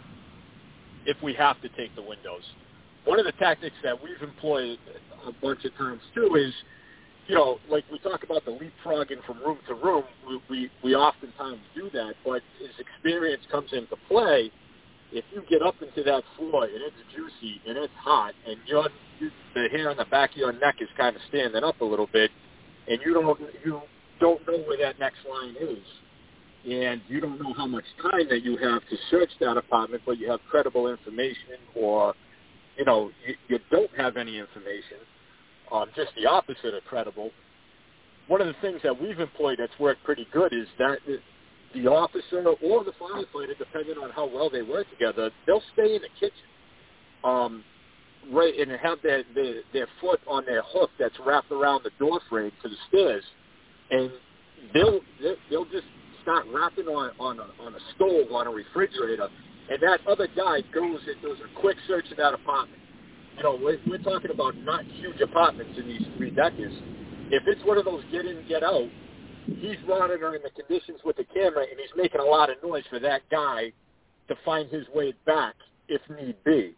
if we have to take the windows. One of the tactics that we've employed a bunch of times, too, is, you know, like we talk about the leapfrogging from room to room, we, we, we oftentimes do that, but as experience comes into play, if you get up into that floor and it's juicy and it's hot and you're, you, the hair on the back of your neck is kind of standing up a little bit, and you don't you don't know where that next line is, and you don't know how much time that you have to search that apartment, but you have credible information, or, you know, you, you don't have any information, um, just the opposite of credible. One of the things that we've employed that's worked pretty good is that the officer or the firefighter, depending on how well they work together, they'll stay in the kitchen, um, right, and have their, their, their foot on their hook that's wrapped around the door frame to the stairs, and they'll they'll just start rapping on on a, on a stove, on a refrigerator, and that other guy goes and does a quick search of that apartment. You know, we're, we're talking about not huge apartments in these three deckers. If it's one of those get in, get out, he's monitoring the conditions with the camera, and he's making a lot of noise for that guy to find his way back if need be.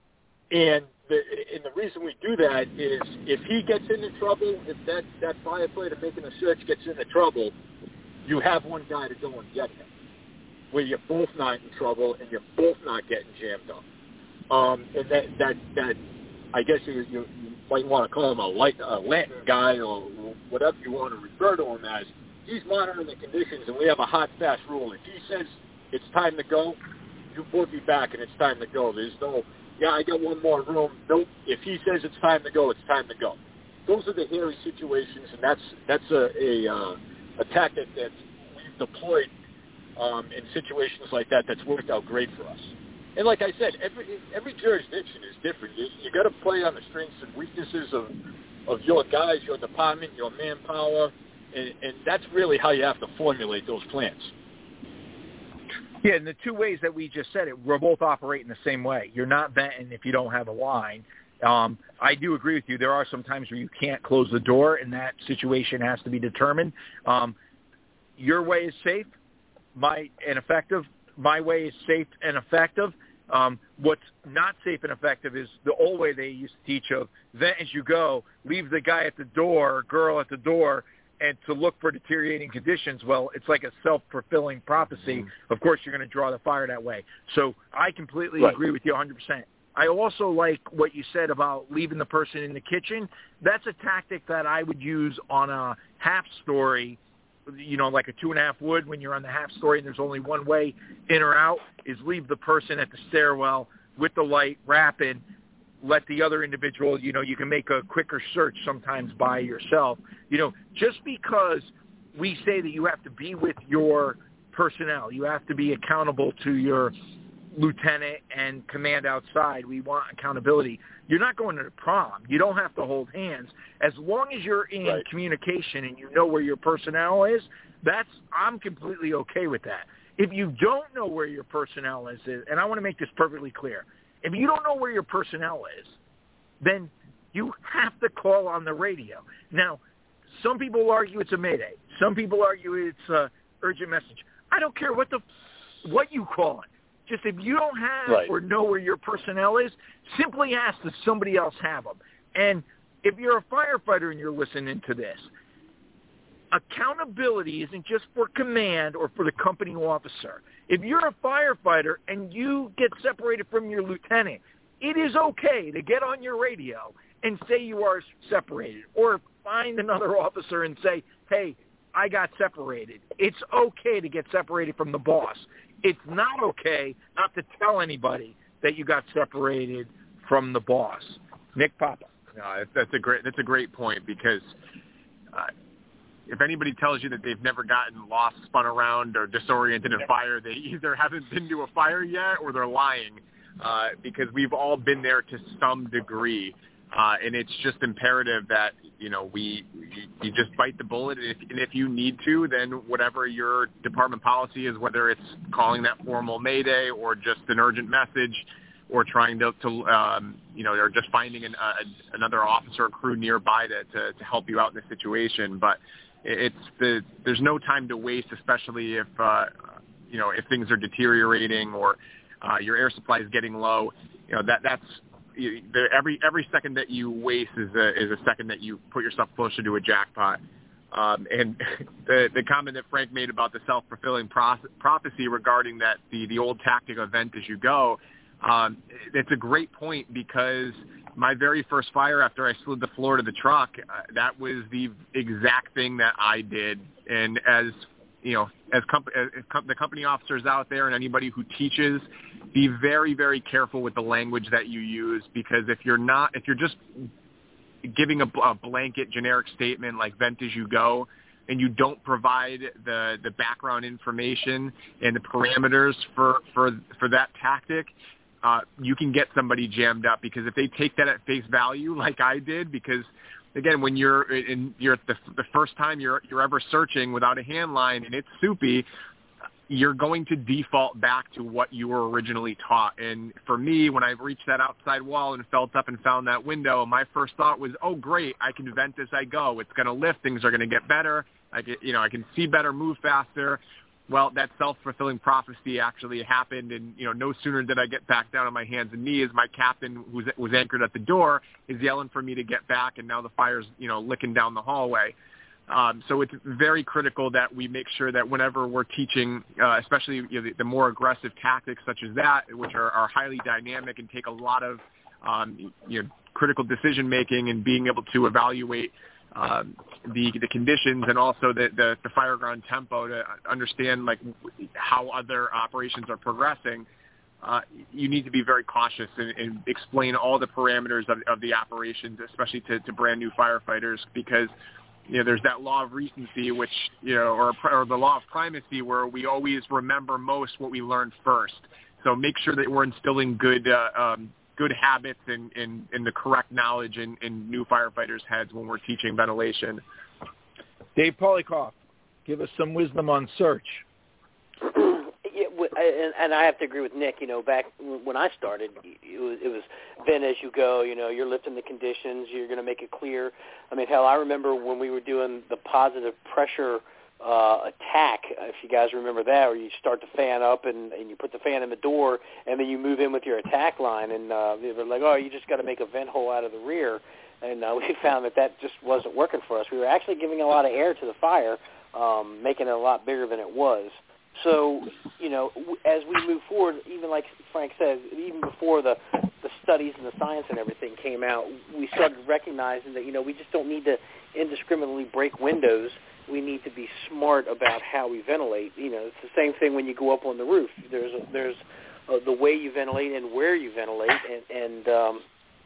And the, and the reason we do that is if he gets into trouble, if that, that firefighter making a search gets into trouble, you have one guy to go and get him, where you're both not in trouble and you're both not getting jammed up. Um, and that, that, that I guess you, you, you might want to call him a, light, a lantern guy or whatever you want to refer to him as. He's monitoring the conditions, and we have a hot, fast rule. If he says it's time to go, you boogie back and it's time to go. There's no, yeah, I got one more room. Nope. If he says it's time to go, it's time to go. Those are the hairy situations, and that's that's a a, uh, a tactic that we've deployed um, in situations like that that's worked out great for us. And like I said, every every jurisdiction is different. You, you got to play on the strengths and weaknesses of of your guys, your department, your manpower, and, and that's really how you have to formulate those plans. Yeah, and the two ways that we just said it, we're both operating the same way. You're not venting if you don't have a line. Um, I do agree with you. There are some times where you can't close the door, and that situation has to be determined. Um, your way is safe, my and effective. My way is safe and effective. Um, what's not safe and effective is the old way they used to teach of vent as you go, leave the guy at the door, girl at the door, and to look for deteriorating conditions, well, it's like a self-fulfilling prophecy. Mm-hmm. Of course, you're going to draw the fire that way. So I completely right. agree with you one hundred percent. I also like what you said about leaving the person in the kitchen. That's a tactic that I would use on a half story, you know, like a two and a half wood when you're on the half story and there's only one way in or out, is leave the person at the stairwell with the light rapid, let the other individual, you know, you can make a quicker search sometimes by yourself. You know, just because we say that you have to be with your personnel, you have to be accountable to your lieutenant and command outside. We want accountability. You're not going to the prom. You don't have to hold hands. As long as you're in right. communication and you know where your personnel is, that's I'm completely okay with that. If you don't know where your personnel is, and I want to make this perfectly clear, if you don't know where your personnel is, then you have to call on the radio. Now, some people argue it's a mayday. Some people argue it's an urgent message. I don't care what the what you call it. Just if you don't have right. or know where your personnel is, simply ask that somebody else have them. And if you're a firefighter and you're listening to this, accountability isn't just for command or for the company officer. If you're a firefighter and you get separated from your lieutenant, it is okay to get on your radio and say you are separated, or find another officer and say, hey, I got separated. It's okay to get separated from the boss. It's not okay not to tell anybody that you got separated from the boss. Nick Papa. No, that's a great that's a great point, because uh, if anybody tells you that they've never gotten lost, spun around, or disoriented in fire, they either haven't been to a fire yet or they're lying, uh, because we've all been there to some degree. Uh, and it's just imperative that, you know, we you, you just bite the bullet. And if, and if you need to, then whatever your department policy is, whether it's calling that formal mayday or just an urgent message, or trying to, to um, you know, or just finding an, uh, another officer or crew nearby to, to, to help you out in this situation. But it's the there's no time to waste, especially if, uh, you know, if things are deteriorating or uh, your air supply is getting low. You know, that that's every every second that you waste is a is a second that you put yourself closer to a jackpot. Um, and the the comment that Frank made about the self-fulfilling pro- prophecy regarding that the the old tactic of vent as you go, um, it's a great point, because my very first fire after I slid the floor to the truck, uh, that was the exact thing that I did. And as you know, as, comp- as com- the company officers out there and anybody who teaches, be very, very careful with the language that you use, because if you're not, if you're just giving a, a blanket generic statement like vent as you go, and you don't provide the, the background information and the parameters for, for, for that tactic, uh, you can get somebody jammed up, because if they take that at face value like I did, because again, when you're in, you're the, the first time you're you're ever searching without a hand line and it's soupy, you're going to default back to what you were originally taught. And for me, when I reached that outside wall and felt up and found that window, my first thought was, oh, great, I can vent as I go. It's going to lift. Things are going to get better. I can, you know, I can see better, move faster. Well, that self-fulfilling prophecy actually happened, and, you know, no sooner did I get back down on my hands and knees, my captain, who was, was anchored at the door, is yelling for me to get back, and now the fire's, you know, licking down the hallway. Um, so it's very critical that we make sure that whenever we're teaching, uh, especially you know, the, the more aggressive tactics such as that, which are, are highly dynamic and take a lot of um, you know, critical decision-making and being able to evaluate um, the the conditions and also the, the, the fireground tempo to understand like how other operations are progressing, uh, you need to be very cautious and, and explain all the parameters of, of the operations, especially to, to brand new firefighters, because you know, there's that law of recency, which, you know, or, or the law of primacy, where we always remember most what we learned first. So make sure that we're instilling good uh, um, good habits and, and, and the correct knowledge in, in new firefighters' heads when we're teaching ventilation. Dave Polikoff, give us some wisdom on search. And, and I have to agree with Nick. You know, back when I started, it was, it was vent as you go. You know, you're lifting the conditions. You're going to make it clear. I mean, hell, I remember when we were doing the positive pressure uh, attack, if you guys remember that, where you start the fan up and, and you put the fan in the door, and then you move in with your attack line. And uh, they were like, oh, you just got to make a vent hole out of the rear. and uh, we found that that just wasn't working for us. We were actually giving a lot of air to the fire, um, making it a lot bigger than it was. So, you know, as we move forward, even like Frank said, even before the, the studies and the science and everything came out, we started recognizing that, you know, we just don't need to indiscriminately break windows. We need to be smart about how we ventilate. You know, it's the same thing when you go up on the roof. There's a, there's a, the way you ventilate and where you ventilate, and and, um,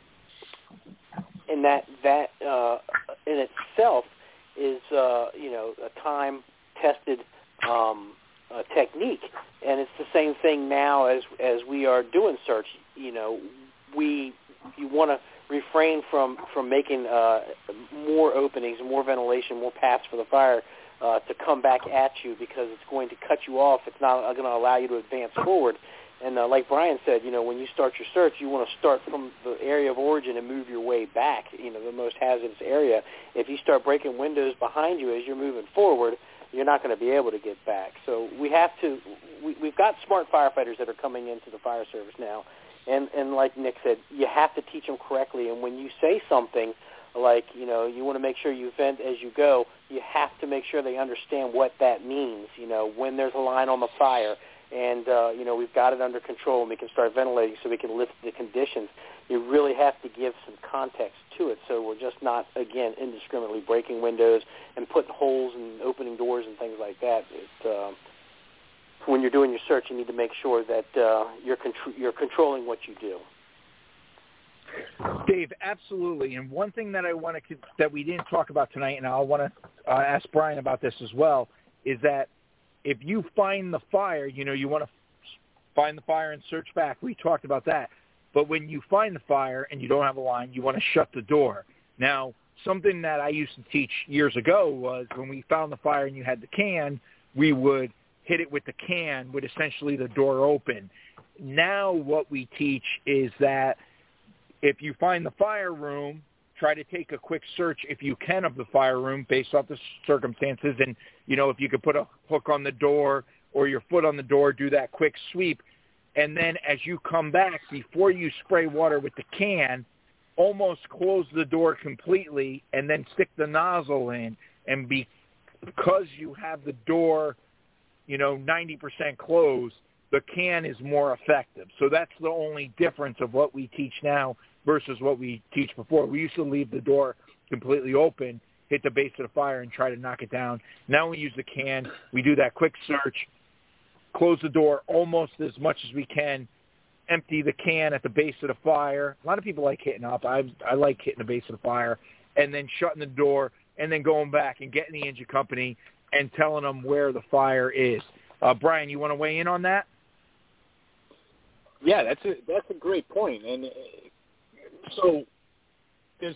and that that uh, in itself is uh, you know a time-tested um, uh, technique. And it's the same thing now as as we are doing search. You know, we you want to refrain from from making uh, more openings, more ventilation, more paths for the fire uh, to come back at you, because it's going to cut you off. It's not going to allow you to advance forward. And uh, like Brian said, you know, when you start your search, you want to start from the area of origin and move your way back, you know, the most hazardous area. If you start breaking windows behind you as you're moving forward, you're not going to be able to get back. So we have to, we, we've got smart firefighters that are coming into the fire service now. And, and like Nick said, you have to teach them correctly. And when you say something like, you know, you want to make sure you vent as you go, you have to make sure they understand what that means, you know, when there's a line on the fire. And, uh, you know, we've got it under control and we can start ventilating so we can lift the conditions. You really have to give some context to it, so we're just not, again, indiscriminately breaking windows and putting holes and opening doors and things like that. It, uh, when you're doing your search, you need to make sure that uh, you're, contr- you're controlling what you do. Dave, absolutely. And one thing that I want to that we didn't talk about tonight, and I want to uh, ask Brian about this as well, is that if you find the fire, you know, you want to find the fire and search back. We talked about that. But when you find the fire and you don't have a line, you want to shut the door. Now, something that I used to teach years ago was when we found the fire and you had the can, we would hit it with the can with essentially the door open. Now what we teach is that if you find the fire room, try to take a quick search if you can of the fire room based off the circumstances. And, you know, if you could put a hook on the door or your foot on the door, do that quick sweep. And then as you come back, before you spray water with the can, almost close the door completely and then stick the nozzle in. And be, because you have the door, you know, ninety percent closed, the can is more effective. So that's the only difference of what we teach now versus what we teach before. We used to leave the door completely open, hit the base of the fire, and try to knock it down. Now we use the can. We do that quick search, close the door almost as much as we can, empty the can at the base of the fire. A lot of people like hitting up. I, I like hitting the base of the fire, and then shutting the door, and then going back and getting the engine company and telling them where the fire is. Uh, Brian, you want to weigh in on that? Yeah, that's a that's a great point. And uh, so there's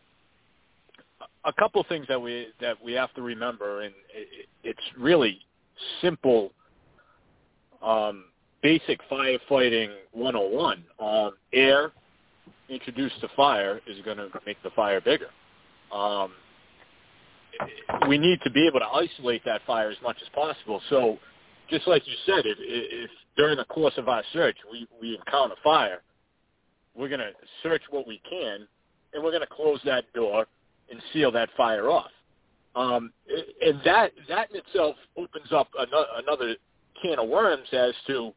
a couple things that we that we have to remember, and it, it's really simple, um, basic firefighting one oh one. Um, air introduced to fire is going to make the fire bigger. Um, we need to be able to isolate that fire as much as possible. So just like you said, if, if during the course of our search we, we encounter fire, we're going to search what we can, and we're going to close that door and seal that fire off. Um, and that that in itself opens up another, another can of worms as to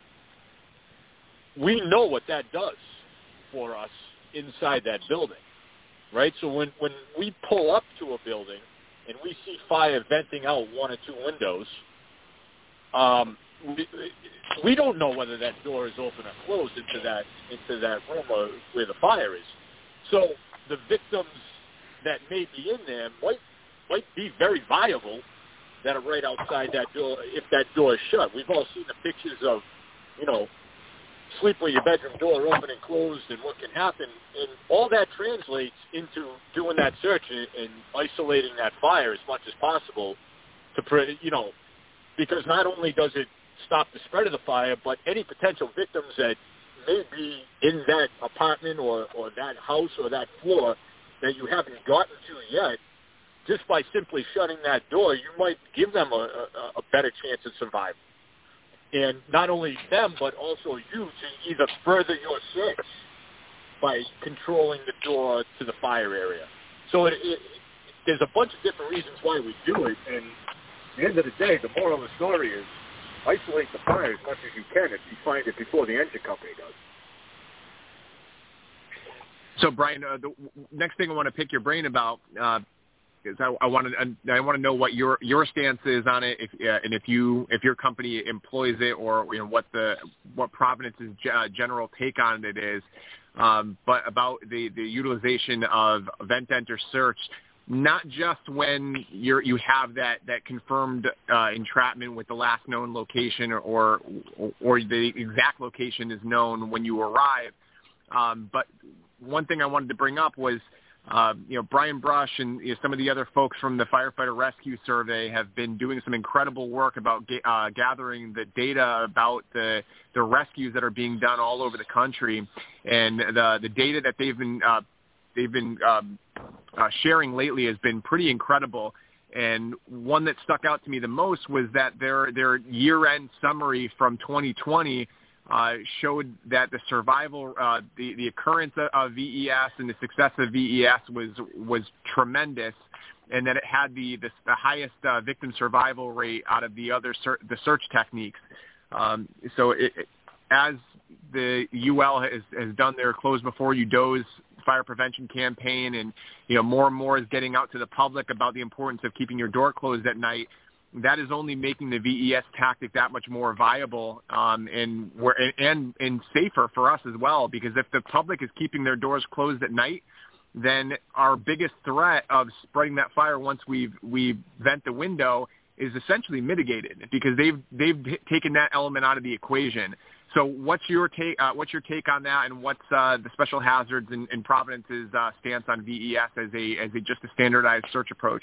we know what that does for us inside that building, right? So when, when we pull up to a building and we see fire venting out one or two windows, um, we, we don't know whether that door is open or closed into that into that room or where the fire is. So the victims that may be in there might might be very viable that are right outside that door if that door is shut. We've all seen the pictures of, you know, sleep with your bedroom door open and closed and what can happen. And all that translates into doing that search and, and isolating that fire as much as possible to, you know, because not only does it stop the spread of the fire, but any potential victims that may be in that apartment or, or that house or that floor that you haven't gotten to yet, just by simply shutting that door, you might give them a, a, a better chance of survival. And not only them, but also you to either further your search by controlling the door to the fire area. So it, it, there's a bunch of different reasons why we do it, and at the end of the day, the moral of the story is isolate the fire as much as you can if you find it before the engine company does. So, Brian, uh, the next thing I want to pick your brain about uh, is I, I want to I want to know what your your stance is on it, if, uh, and if you if your company employs it, or you know what the what Providence's uh, general take on it is. Um, but about the, the utilization of Vent Enter Search, not just when you're you have that that confirmed uh, entrapment with the last known location, or, or or the exact location is known when you arrive, um, but one thing I wanted to bring up was, uh, you know, Brian Brush and you know, some of the other folks from the Firefighter Rescue Survey have been doing some incredible work about ga- uh, gathering the data about the the rescues that are being done all over the country, and the the data that they've been uh, they've been um, uh, sharing lately has been pretty incredible. And one that stuck out to me the most was that their their year-end summary from twenty twenty. Uh, showed that the survival, uh, the, the occurrence of V E S and the success of V E S was was tremendous, and that it had the the, the highest uh, victim survival rate out of the other ser- the search techniques. Um, so it, it, as the U L has, has done their Close Before You Doze fire prevention campaign, and you know more and more is getting out to the public about the importance of keeping your door closed at night, that is only making the V E S tactic that much more viable um, and, and and safer for us as well. Because if the public is keeping their doors closed at night, then our biggest threat of spreading that fire once we we vent the window is essentially mitigated, because they've they've taken that element out of the equation. So what's your take? Uh, what's your take on that, and what's uh, the Special Hazards and, and Providence's uh, stance on V E S as a as a just a standardized search approach?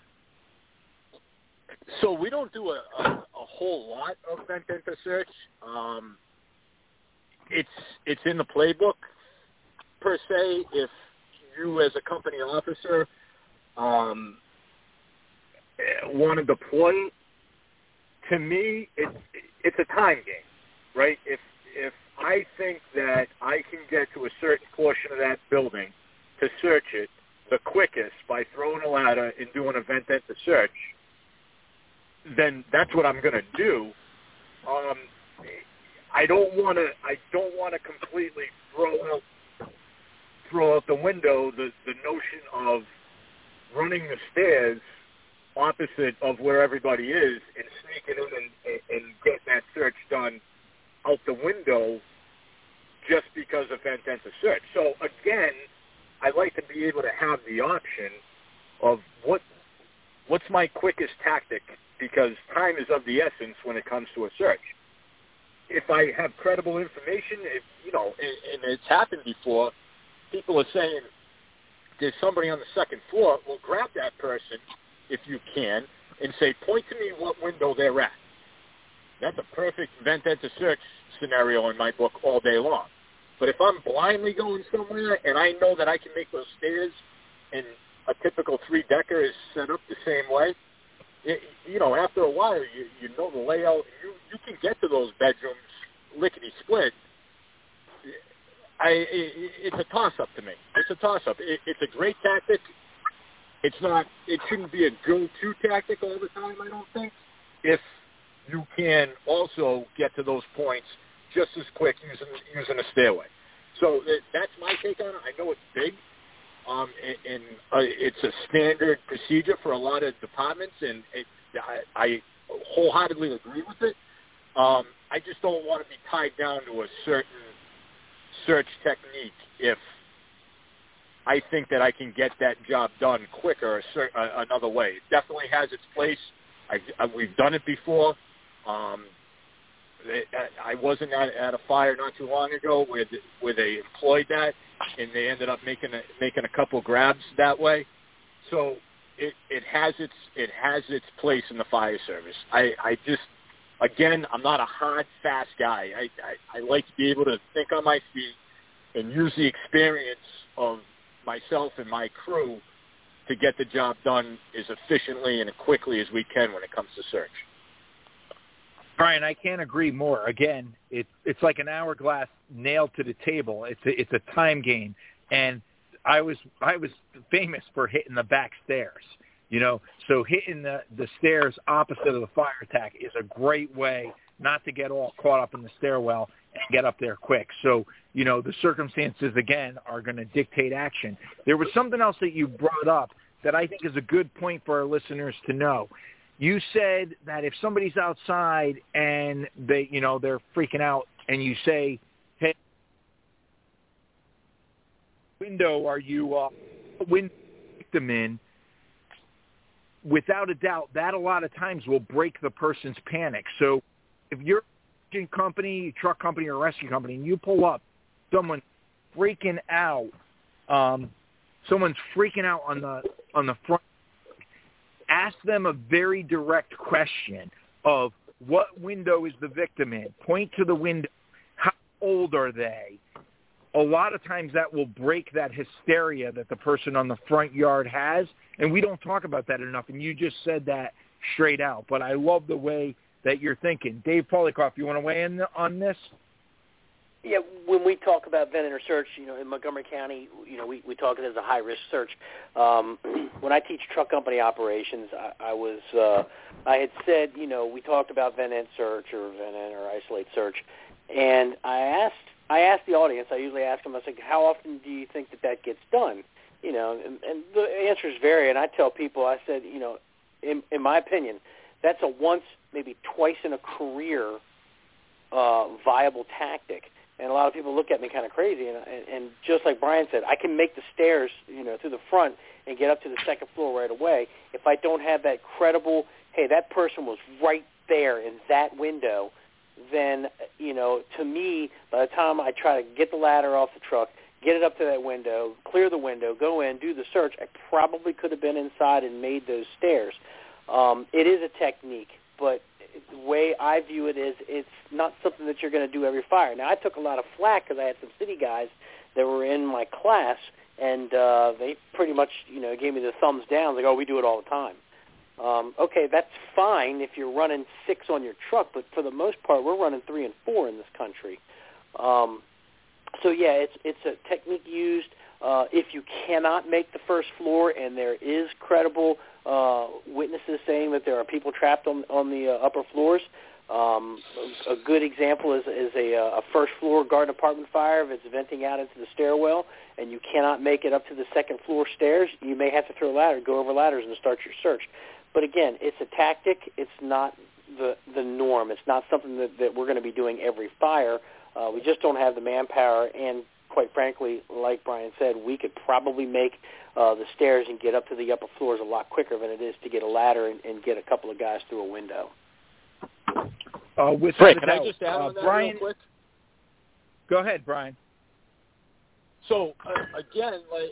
So we don't do a, a, a whole lot of Vent Enter Search. Um, it's it's in the playbook per se. If you, as a company officer, um, want to deploy, to me, it's it's a time game, right? If if I think that I can get to a certain portion of that building to search it the quickest by throwing a ladder and doing a Vent Enter Search, then that's what I'm going to do. Um, I don't want to. I don't want to completely throw out throw out the window the the notion of running the stairs opposite of where everybody is and sneaking in and, and getting that search done out the window just because of Vent Enter Search. So again, I like to be able to have the option of what what's my quickest tactic, because time is of the essence when it comes to a search. If I have credible information, if, you know, and, and it's happened before, people are saying there's somebody on the second floor, well, grab that person if you can and say, point to me what window they're at. That's a perfect Vent Enter Search scenario in my book all day long. But if I'm blindly going somewhere and I know that I can make those stairs and a typical three-decker is set up the same way, it, you know, after a while, you, you know the layout. You, you can get to those bedrooms lickety-split. I, it, it's a toss-up to me. It's a toss-up. It, it's a great tactic. It's not. It shouldn't be a go-to tactic all the time, I don't think, if you can also get to those points just as quick using using a stairway. So that, that's my take on it. I know it's big, um, and, and uh, it's a standard procedure for a lot of departments, and it, I, I wholeheartedly agree with it. Um, I just don't want to be tied down to a certain search technique if I think that I can get that job done quicker a cer- uh, another way. It definitely has its place. I, I, we've done it before. Um, it, I wasn't at, at a fire not too long ago where the, where they employed that, and they ended up making a, making a couple grabs that way. So it, it has its it has its place in the fire service. I, I just again I'm not a hard fast guy. I, I, I like to be able to think on my feet and use the experience of myself and my crew to get the job done as efficiently and quickly as we can when it comes to search. Brian, I can't agree more. Again, it's it's like an hourglass nailed to the table. It's a, it's a time game, and I was I was famous for hitting the back stairs. You know, so hitting the the stairs opposite of the fire attack is a great way not to get all caught up in the stairwell and get up there quick. So, you know, the circumstances again are going to dictate action. There was something else that you brought up that I think is a good point for our listeners to know. You said that if somebody's outside and they, you know, they're freaking out, and you say, "Hey, window, are you uh, window victim in?" Without a doubt, that a lot of times will break the person's panic. So, if you're a company, truck company, or rescue company, and you pull up, someone freaking out, um, someone's freaking out on the on the front. Ask them a very direct question of what window is the victim in. Point to the window. How old are they? A lot of times that will break that hysteria that the person on the front yard has, and we don't talk about that enough, and you just said that straight out. But I love the way that you're thinking. Dave Polikoff, you want to weigh in on this? Yeah, when we talk about Venator search, you know, in Montgomery County, you know, we, we talk it as a high-risk search. Um, when I teach truck company operations, I, I was, uh, I had said, you know, we talked about Venant search or Venant or isolate search, and I asked, I asked the audience, I usually ask them, I said, how often do you think that that gets done? You know, and, and the answers vary, and I tell people, I said, you know, in, in my opinion, that's a once, maybe twice in a career uh, viable tactic. And a lot of people look at me kind of crazy, and, and, and just like Brian said, I can make the stairs, you know, through the front and get up to the second floor right away. If I don't have that credible, hey, that person was right there in that window, then, you know, to me, by the time I try to get the ladder off the truck, get it up to that window, clear the window, go in, do the search, I probably could have been inside and made those stairs. Um, it is a technique, but the way I view it is it's not something that you're going to do every fire. Now, I took a lot of flack because I had some city guys that were in my class, and uh, they pretty much, you know, gave me the thumbs down, like, oh, we do it all the time. Um, okay, that's fine if you're running six on your truck, but for the most part, we're running three and four in this country. Um, so, yeah, it's it's a technique used. Uh, if you cannot make the first floor and there is credible uh, witnesses saying that there are people trapped on, on the uh, upper floors, um, a, a good example is, is a, a first floor garden apartment fire. If it's venting out into the stairwell and you cannot make it up to the second floor stairs, you may have to throw a ladder, go over ladders and start your search. But again, it's a tactic. It's not the the norm. It's not something that, that we're going to be doing every fire. Uh, we just don't have the manpower, and quite frankly, like Brian said, we could probably make uh, the stairs and get up to the upper floors a lot quicker than it is to get a ladder and, and get a couple of guys through a window. Uh, with Frank, can doubt, I just add uh, on that Brian, real quick? Go ahead, Brian. So uh, again, like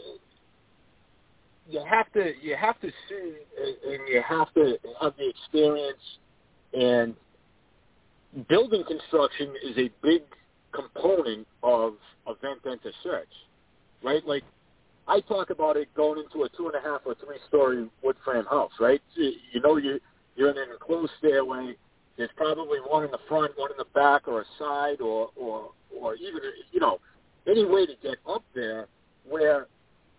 you have to you have to see and you have to have the experience. And building construction is a big component of a vent enter search, right? Like I talk about it going into a two and a half or three story wood frame house, right? You know, you you're in an enclosed stairway. There's probably one in the front, one in the back, or a side, or or or even you know any way to get up there. Where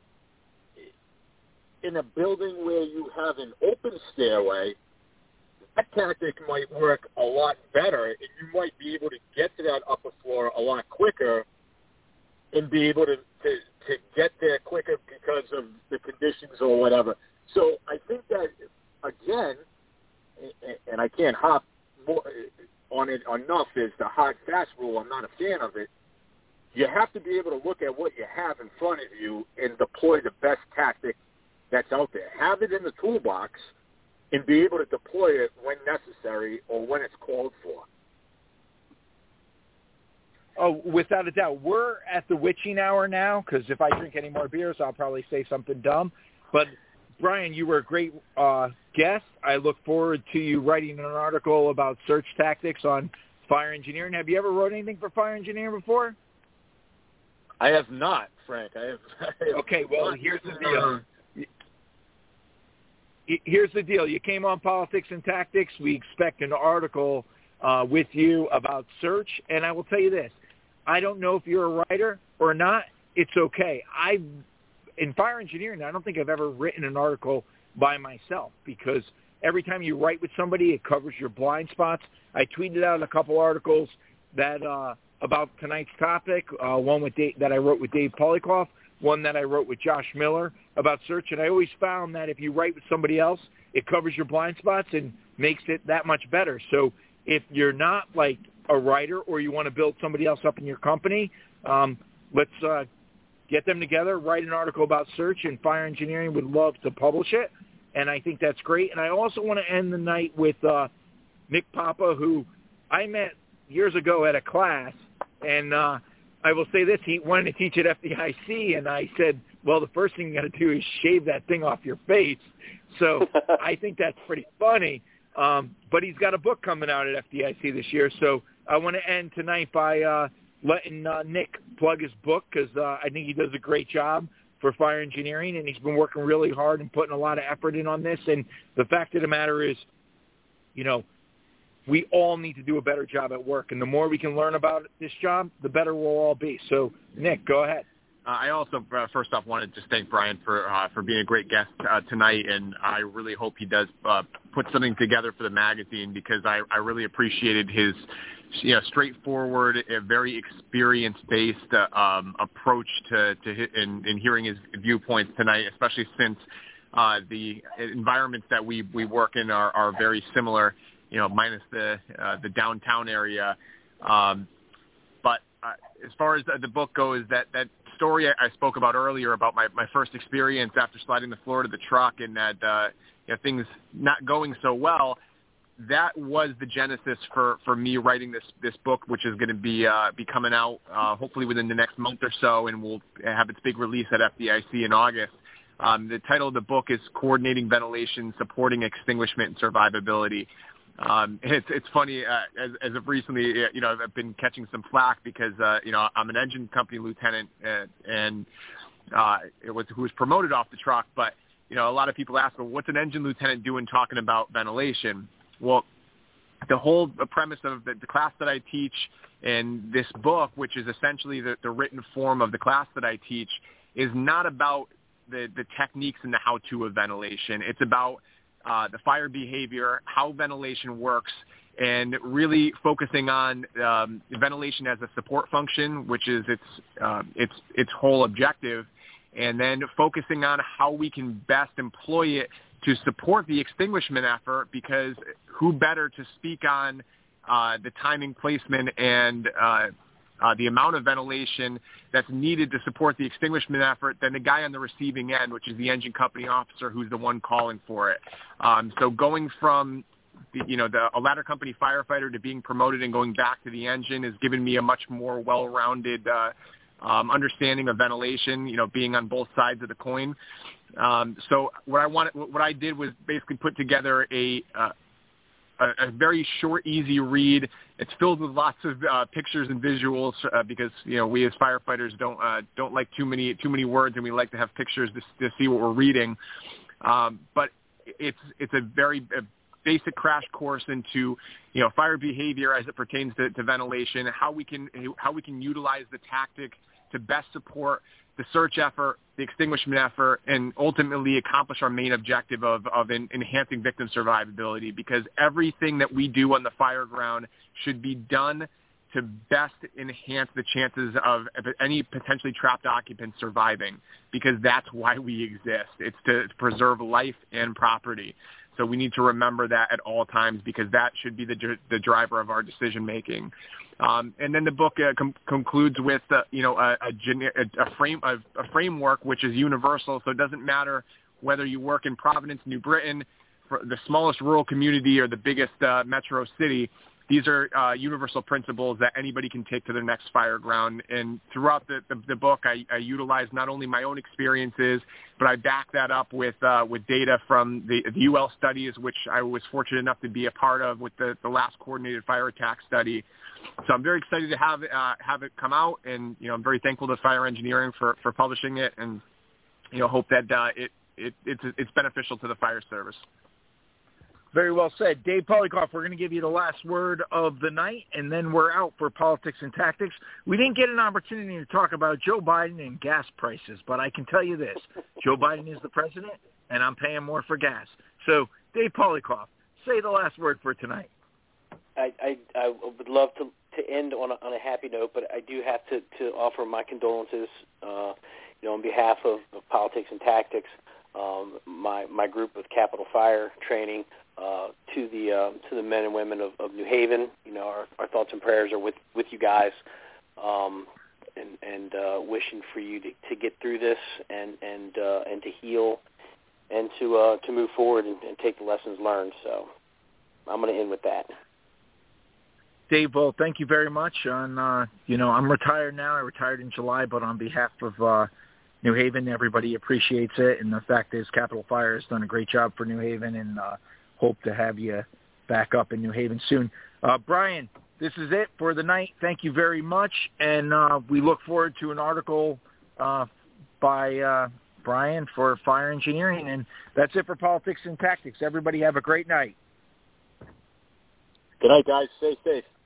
in a building where you have an open stairway, that tactic might work a lot better, and you might be able to get to that upper floor a lot quicker and be able to, to, to get there quicker because of the conditions or whatever. So I think that, again, and I can't hop more on it enough, is the hard, fast rule. I'm not a fan of it. You have to be able to look at what you have in front of you and deploy the best tactic that's out there. Have it in the toolbox and be able to deploy it when necessary or when it's called for. Oh, without a doubt. We're at the witching hour now because if I drink any more beers, I'll probably say something dumb. But, Brian, you were a great uh, guest. I look forward to you writing an article about search tactics on fire engineering. Have you ever wrote anything for fire engineering before? I have not, Frank. I have. I have okay, well, here's the deal. Here's the deal. You came on Politics and Tactics. We expect an article uh, with you about search. And I will tell you this. I don't know if you're a writer or not. It's okay. I, in fire engineering, I don't think I've ever written an article by myself because every time you write with somebody, it covers your blind spots. I tweeted out a couple articles that uh, about tonight's topic, uh, one with Dave, that I wrote with Dave Polikoff, one that I wrote with Josh Miller about search. And I always found that if you write with somebody else, it covers your blind spots and makes it that much better. So if you're not like a writer or you want to build somebody else up in your company, um, let's uh, get them together, write an article about search, and Fire Engineering would love to publish it. And I think that's great. And I also want to end the night with uh, Nick Papa, who I met years ago at a class. And uh, I will say this, he wanted to teach at F D I C, and I said, well, the first thing you got to do is shave that thing off your face. So I think that's pretty funny. Um, but he's got a book coming out at F D I C this year. So I want to end tonight by uh, letting uh, Nick plug his book because uh, I think he does a great job for fire engineering, and he's been working really hard and putting a lot of effort in on this. And the fact of the matter is, you know, we all need to do a better job at work. And the more we can learn about this job, the better we'll all be. So, Nick, go ahead. Uh, I also, uh, first off, wanted to thank Brian for uh, for being a great guest uh, tonight, and I really hope he does uh, put something together for the magazine because I, I really appreciated his, you know, straightforward, uh, very experience-based uh, um, approach to to hit, in, in hearing his viewpoints tonight, especially since uh, the environments that we, we work in are, are very similar, you know, minus the uh, the downtown area. Um, but uh, as far as the book goes, that that story I spoke about earlier about my, my first experience after sliding the floor to the truck and that uh, you know, things not going so well, that was the genesis for, for me writing this, this book, which is going to be uh, be coming out uh, hopefully within the next month or so, and we'll have its big release at F D I C in August. Um, the title of the book is Coordinating Ventilation, Supporting Extinguishment and Survivability. Um, it's it's funny uh, as as of recently, you know, I've been catching some flack because uh, you know I'm an engine company lieutenant and, and uh, it was who was promoted off the truck. But you know, a lot of people ask, well, what's an engine lieutenant doing talking about ventilation? Well, the whole premise of the, the class that I teach and this book, which is essentially the, the written form of the class that I teach, is not about the the techniques and the how-to of ventilation. It's about Uh, the fire behavior, how ventilation works, and really focusing on um, ventilation as a support function, which is its uh, its its whole objective, and then focusing on how we can best employ it to support the extinguishment effort. Because who better to speak on uh, the timing, placement, and uh, Uh, the amount of ventilation that's needed to support the extinguishment effort than the guy on the receiving end, which is the engine company officer who's the one calling for it. Um, so going from, the, you know, the, a ladder company firefighter to being promoted and going back to the engine has given me a much more well-rounded uh, um, understanding of ventilation, you know, being on both sides of the coin. Um, so what I wanted, what I did was basically put together a uh, A, a very short, easy read. It's filled with lots of uh, pictures and visuals uh, because you know we as firefighters don't uh, don't like too many too many words, and we like to have pictures to, to see what we're reading. Um, but it's it's a very a basic crash course into you know fire behavior as it pertains to, to ventilation, how we can how we can utilize the tactic to best support the search effort, the extinguishment effort, and ultimately accomplish our main objective of, of in, enhancing victim survivability, because everything that we do on the fire ground should be done to best enhance the chances of any potentially trapped occupants surviving, because that's why we exist. It's to preserve life and property. So we need to remember that at all times, because that should be the, the driver of our decision making. Um, and then the book uh, com- concludes with, uh, you know, a, a, gener- a, a frame a, a framework which is universal. So it doesn't matter whether you work in Providence, New Britain, for the smallest rural community, or the biggest uh, metro city. These are uh, universal principles that anybody can take to their next fire ground. And throughout the, the, the book, I, I utilize not only my own experiences, but I back that up with uh, with data from the, the U L studies, which I was fortunate enough to be a part of with the, the last coordinated fire attack study. So I'm very excited to have uh, have it come out, and you know I'm very thankful to Fire Engineering for, for publishing it, and you know hope that uh, it, it it's it's beneficial to the fire service. Very well said. Dave Polykoff, we're going to give you the last word of the night, and then we're out for Politics and Tactics. We didn't get an opportunity to talk about Joe Biden and gas prices, but I can tell you this. Joe Biden is the president, and I'm paying more for gas. So, Dave Polykoff, say the last word for tonight. I, I, I would love to, to end on a, on a happy note, but I do have to, to offer my condolences, uh, you know, on behalf of, of Politics and Tactics, um, my, my group of Capital Fire Training, Uh, to the uh, to the men and women of, of New Haven. You know, our, our thoughts and prayers are with, with you guys, um, and and uh, wishing for you to, to get through this and and uh, and to heal and to uh, to move forward and, and take the lessons learned. So I'm going to end with that. Dave, well, thank you very much. On uh, you know, I'm retired now. I retired in July, but on behalf of uh, New Haven, everybody appreciates it, and the fact is, Capital Fire has done a great job for New Haven, and uh, hope to have you back up in New Haven soon. Uh, Brian, this is it for the night. Thank you very much, and uh, we look forward to an article uh, by uh, Brian for Fire Engineering, and that's it for Politics and Tactics. Everybody have a great night. Good night, guys. Stay safe.